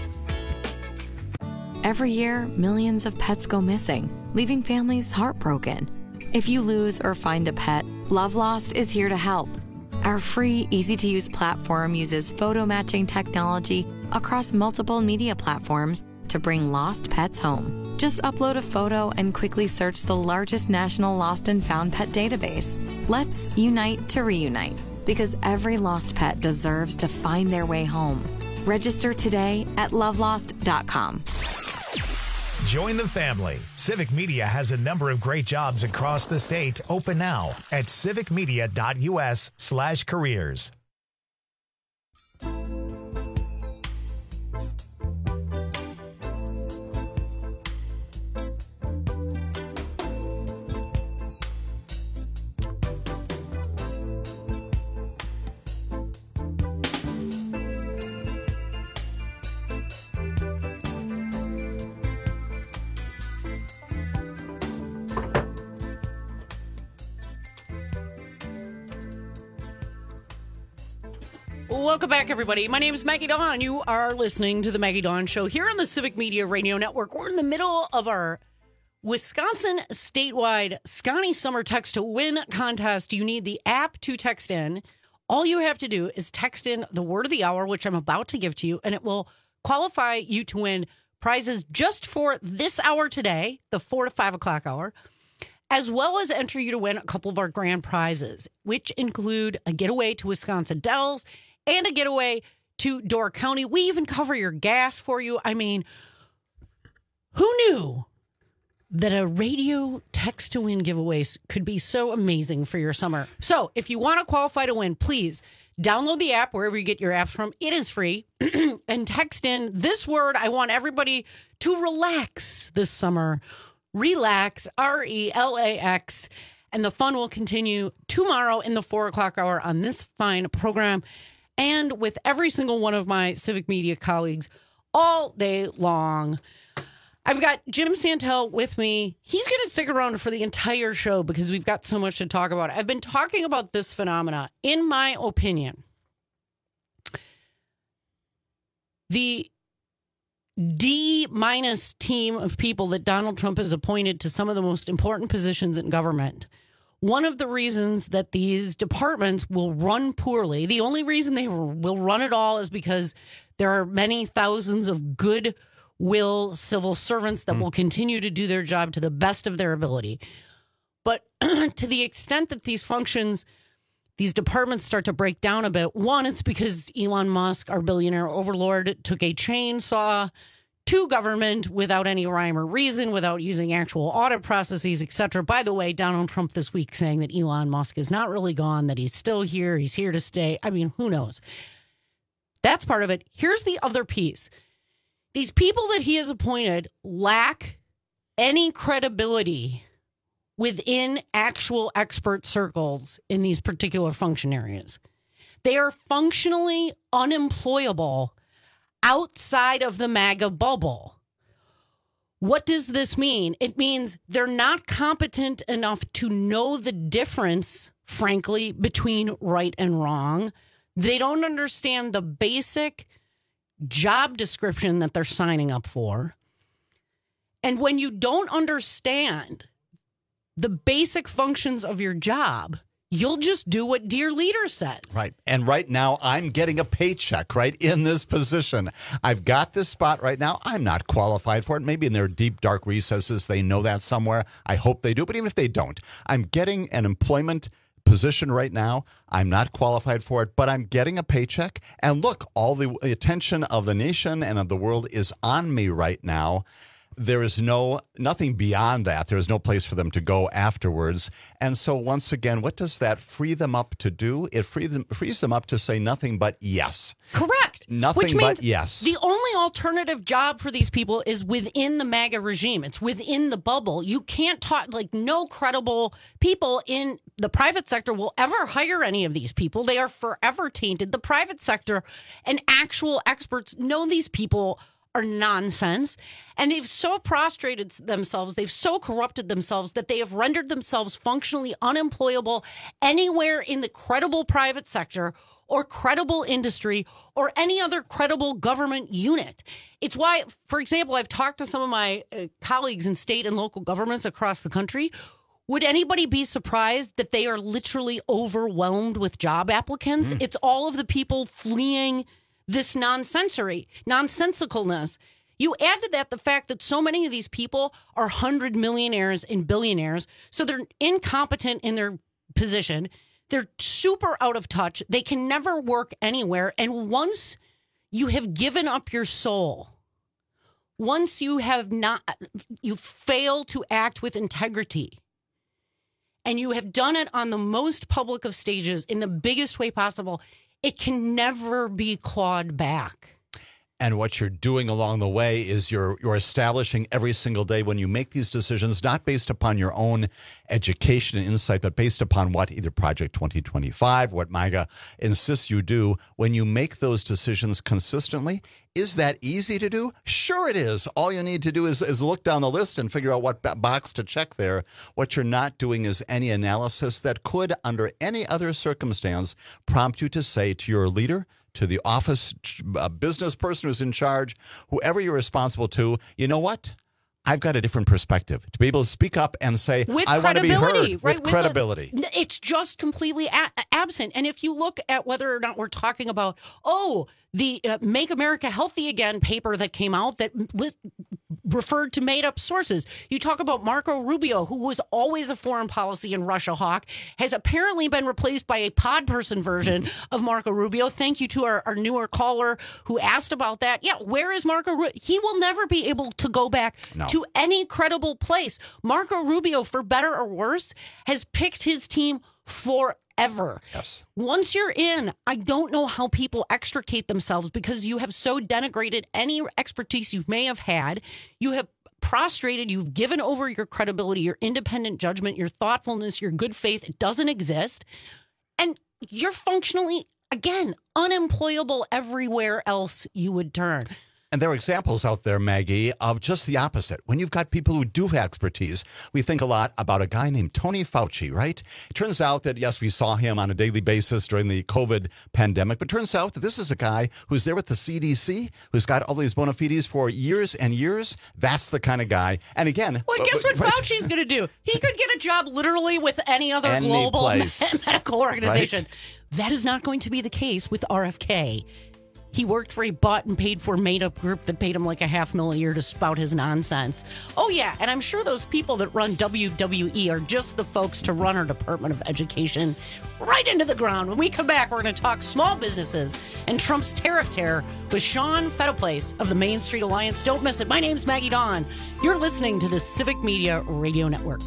Every year, millions of pets go missing, leaving families heartbroken. If you lose or find a pet, Love Lost is here to help. Our free, easy-to-use platform uses photo matching technology across multiple media platforms to bring lost pets home. Just upload a photo and quickly search the largest national lost and found pet database. Let's unite to reunite, because every lost pet deserves to find their way home. Register today at love lost dot com. Join the family. Civic Media has a number of great jobs across the state open now at civic media dot u s slash careers. Welcome back, everybody. My name is Maggie Dawn. You are listening to the Maggie Dawn Show here on the Civic Media Radio Network. We're in the middle of our Wisconsin statewide Scotty Summer Text to Win contest. You need the app to text in. All you have to do is text in the word of the hour, which I'm about to give to you, and it will qualify you to win prizes just for this hour today, the four to five o'clock hour, as well as enter you to win a couple of our grand prizes, which include a getaway to Wisconsin Dells and a getaway to Door County. We even cover your gas for you. I mean, who knew that a radio text to win giveaways could be so amazing for your summer? So if you want to qualify to win, please download the app wherever you get your apps from. It is free. And text in this word. I want everybody to relax this summer. Relax, R E L A X. And the fun will continue tomorrow in the four o'clock hour on this fine program, and with every single one of my Civic Media colleagues all day long. I've got Jim Santel with me. He's going to stick around for the entire show because we've got so much to talk about. I've been talking about this phenomena. In my opinion, the D-minus team of people that Donald Trump has appointed to some of the most important positions in government, one of the reasons that these departments will run poorly, the only reason they will run at all is because there are many thousands of good will civil servants that mm. will continue to do their job to the best of their ability. But to the extent that these functions, these departments start to break down a bit, one, it's because Elon Musk, our billionaire overlord, took a chainsaw to government without any rhyme or reason, without using actual audit processes, et cetera. By the way, Donald Trump this week saying that Elon Musk is not really gone, that he's still here, he's here to stay. I mean, who knows? That's part of it. Here's the other piece. These people that he has appointed lack any credibility within actual expert circles in these particular function areas. They are functionally unemployable outside of the MAGA bubble. What does this mean? It means they're not competent enough to know the difference, frankly, between right and wrong. They don't understand the basic job description that they're signing up for. And when you don't understand the basic functions of your job, you'll just do what Dear Leader says. Right. And right now, I'm getting a paycheck, right, in this position. I've got this spot right now. I'm not qualified for it. Maybe in their deep, dark recesses, they know that somewhere. I hope they do. But even if they don't, I'm getting an employment position right now. I'm not qualified for it, but I'm getting a paycheck. And look, all the attention of the nation and of the world is on me right now. There is no nothing beyond that. There is no place for them to go afterwards. And so once again, what does that free them up to do? It free them, frees them up to say nothing but yes. Correct. Nothing Which means but yes. The only alternative job for these people is within the MAGA regime. It's within the bubble. You can't talk, like, no credible people in the private sector will ever hire any of these people. They are forever tainted. The private sector and actual experts know these people are nonsense. And they've so prostrated themselves, they've so corrupted themselves that they have rendered themselves functionally unemployable anywhere in the credible private sector or credible industry or any other credible government unit. It's why, for example, I've talked to some of my uh, colleagues in state and local governments across the country. Would anybody be surprised that they are literally overwhelmed with job applicants? Mm. It's all of the people fleeing this nonsensory, nonsensicalness. You add to that the fact that so many of these people are hundred millionaires and billionaires, so they're incompetent in their position. They're super out of touch. They can never work anywhere. And once you have given up your soul, once you have not, you fail to act with integrity, and you have done it on the most public of stages in the biggest way possible, it can never be clawed back. And what you're doing along the way is you're you're establishing every single day when you make these decisions, not based upon your own education and insight, but based upon what either Project twenty twenty-five, what MAGA insists you do. When you make those decisions consistently, is that easy to do? Sure it is. All you need to do is, is look down the list and figure out what box to check there. What you're not doing is any analysis that could, under any other circumstance, prompt you to say to your leader, to the office uh, business person who's in charge, whoever you're responsible to, you know what? I've got a different perspective. To be able to speak up and say, with I want to be heard right? with, with credibility. A, it's just completely a- absent. And if you look at whether or not we're talking about, oh, the uh, Make America Healthy Again paper that came out that list, referred to made-up sources. You talk about Marco Rubio, who was always a foreign policy and Russia hawk, has apparently been replaced by a pod person version of Marco Rubio. Thank you to our, our newer caller who asked about that. Yeah, where is Marco Rubio? He will never be able to go back no. to any credible place. Marco Rubio, for better or worse, has picked his team for Ever. Yes. Once you're in, I don't know how people extricate themselves because you have so denigrated any expertise you may have had. You have prostrated, you've given over your credibility, your independent judgment, your thoughtfulness, your good faith. It doesn't exist. And you're functionally, again, unemployable everywhere else you would turn. And there are examples out there, Maggie, of just the opposite. When you've got people who do have expertise, we think a lot about a guy named Tony Fauci, right? It turns out that, yes, we saw him on a daily basis during the COVID pandemic, but turns out that this is a guy who's there with the C D C, who's got all these bona fides for years and years. That's the kind of guy. And again... Well, guess what right. Fauci's going to do? He could get a job literally with any other Any global place. medical organization. Right? That is not going to be the case with R F K. He worked for a bought and paid for made up group that paid him like a half million a year to spout his nonsense. Oh, yeah. And I'm sure those people that run W W E are just the folks to run our Department of Education right into the ground. When we come back, we're going to talk small businesses and Trump's tariff terror with Sean Fetterplace of the Main Street Alliance. Don't miss it. My name's Maggie Dawn. You're listening to the Civic Media Radio Network.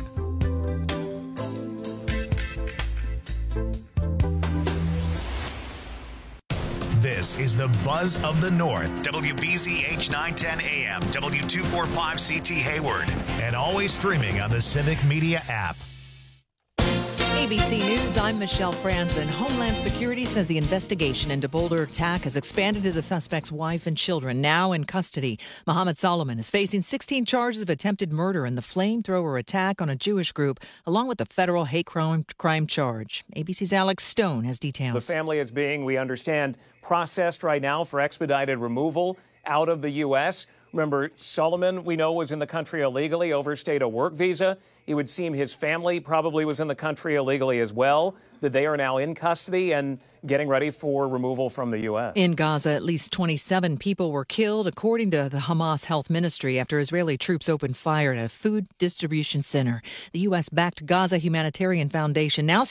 This is the Buzz of the North. W B Z H nine ten A M, W two forty-five C T Hayward, and always streaming on the Civic Media app. A B C News, I'm Michelle Franzen. Homeland Security says the investigation into Boulder attack has expanded to the suspect's wife and children, now in custody. Mohammed Solomon is facing sixteen charges of attempted murder in the flamethrower attack on a Jewish group, along with the federal hate crime, crime charge. A B C's Alex Stone has details. The family is being, we understand, processed right now for expedited removal out of the U S. Remember, Solomon, we know, was in the country illegally, overstayed a work visa. It would seem his family probably was in the country illegally as well, that they are now in custody and getting ready for removal from the U S. In Gaza, at least twenty-seven people were killed, according to the Hamas Health Ministry, after Israeli troops opened fire at a food distribution center. The U S-backed Gaza Humanitarian Foundation now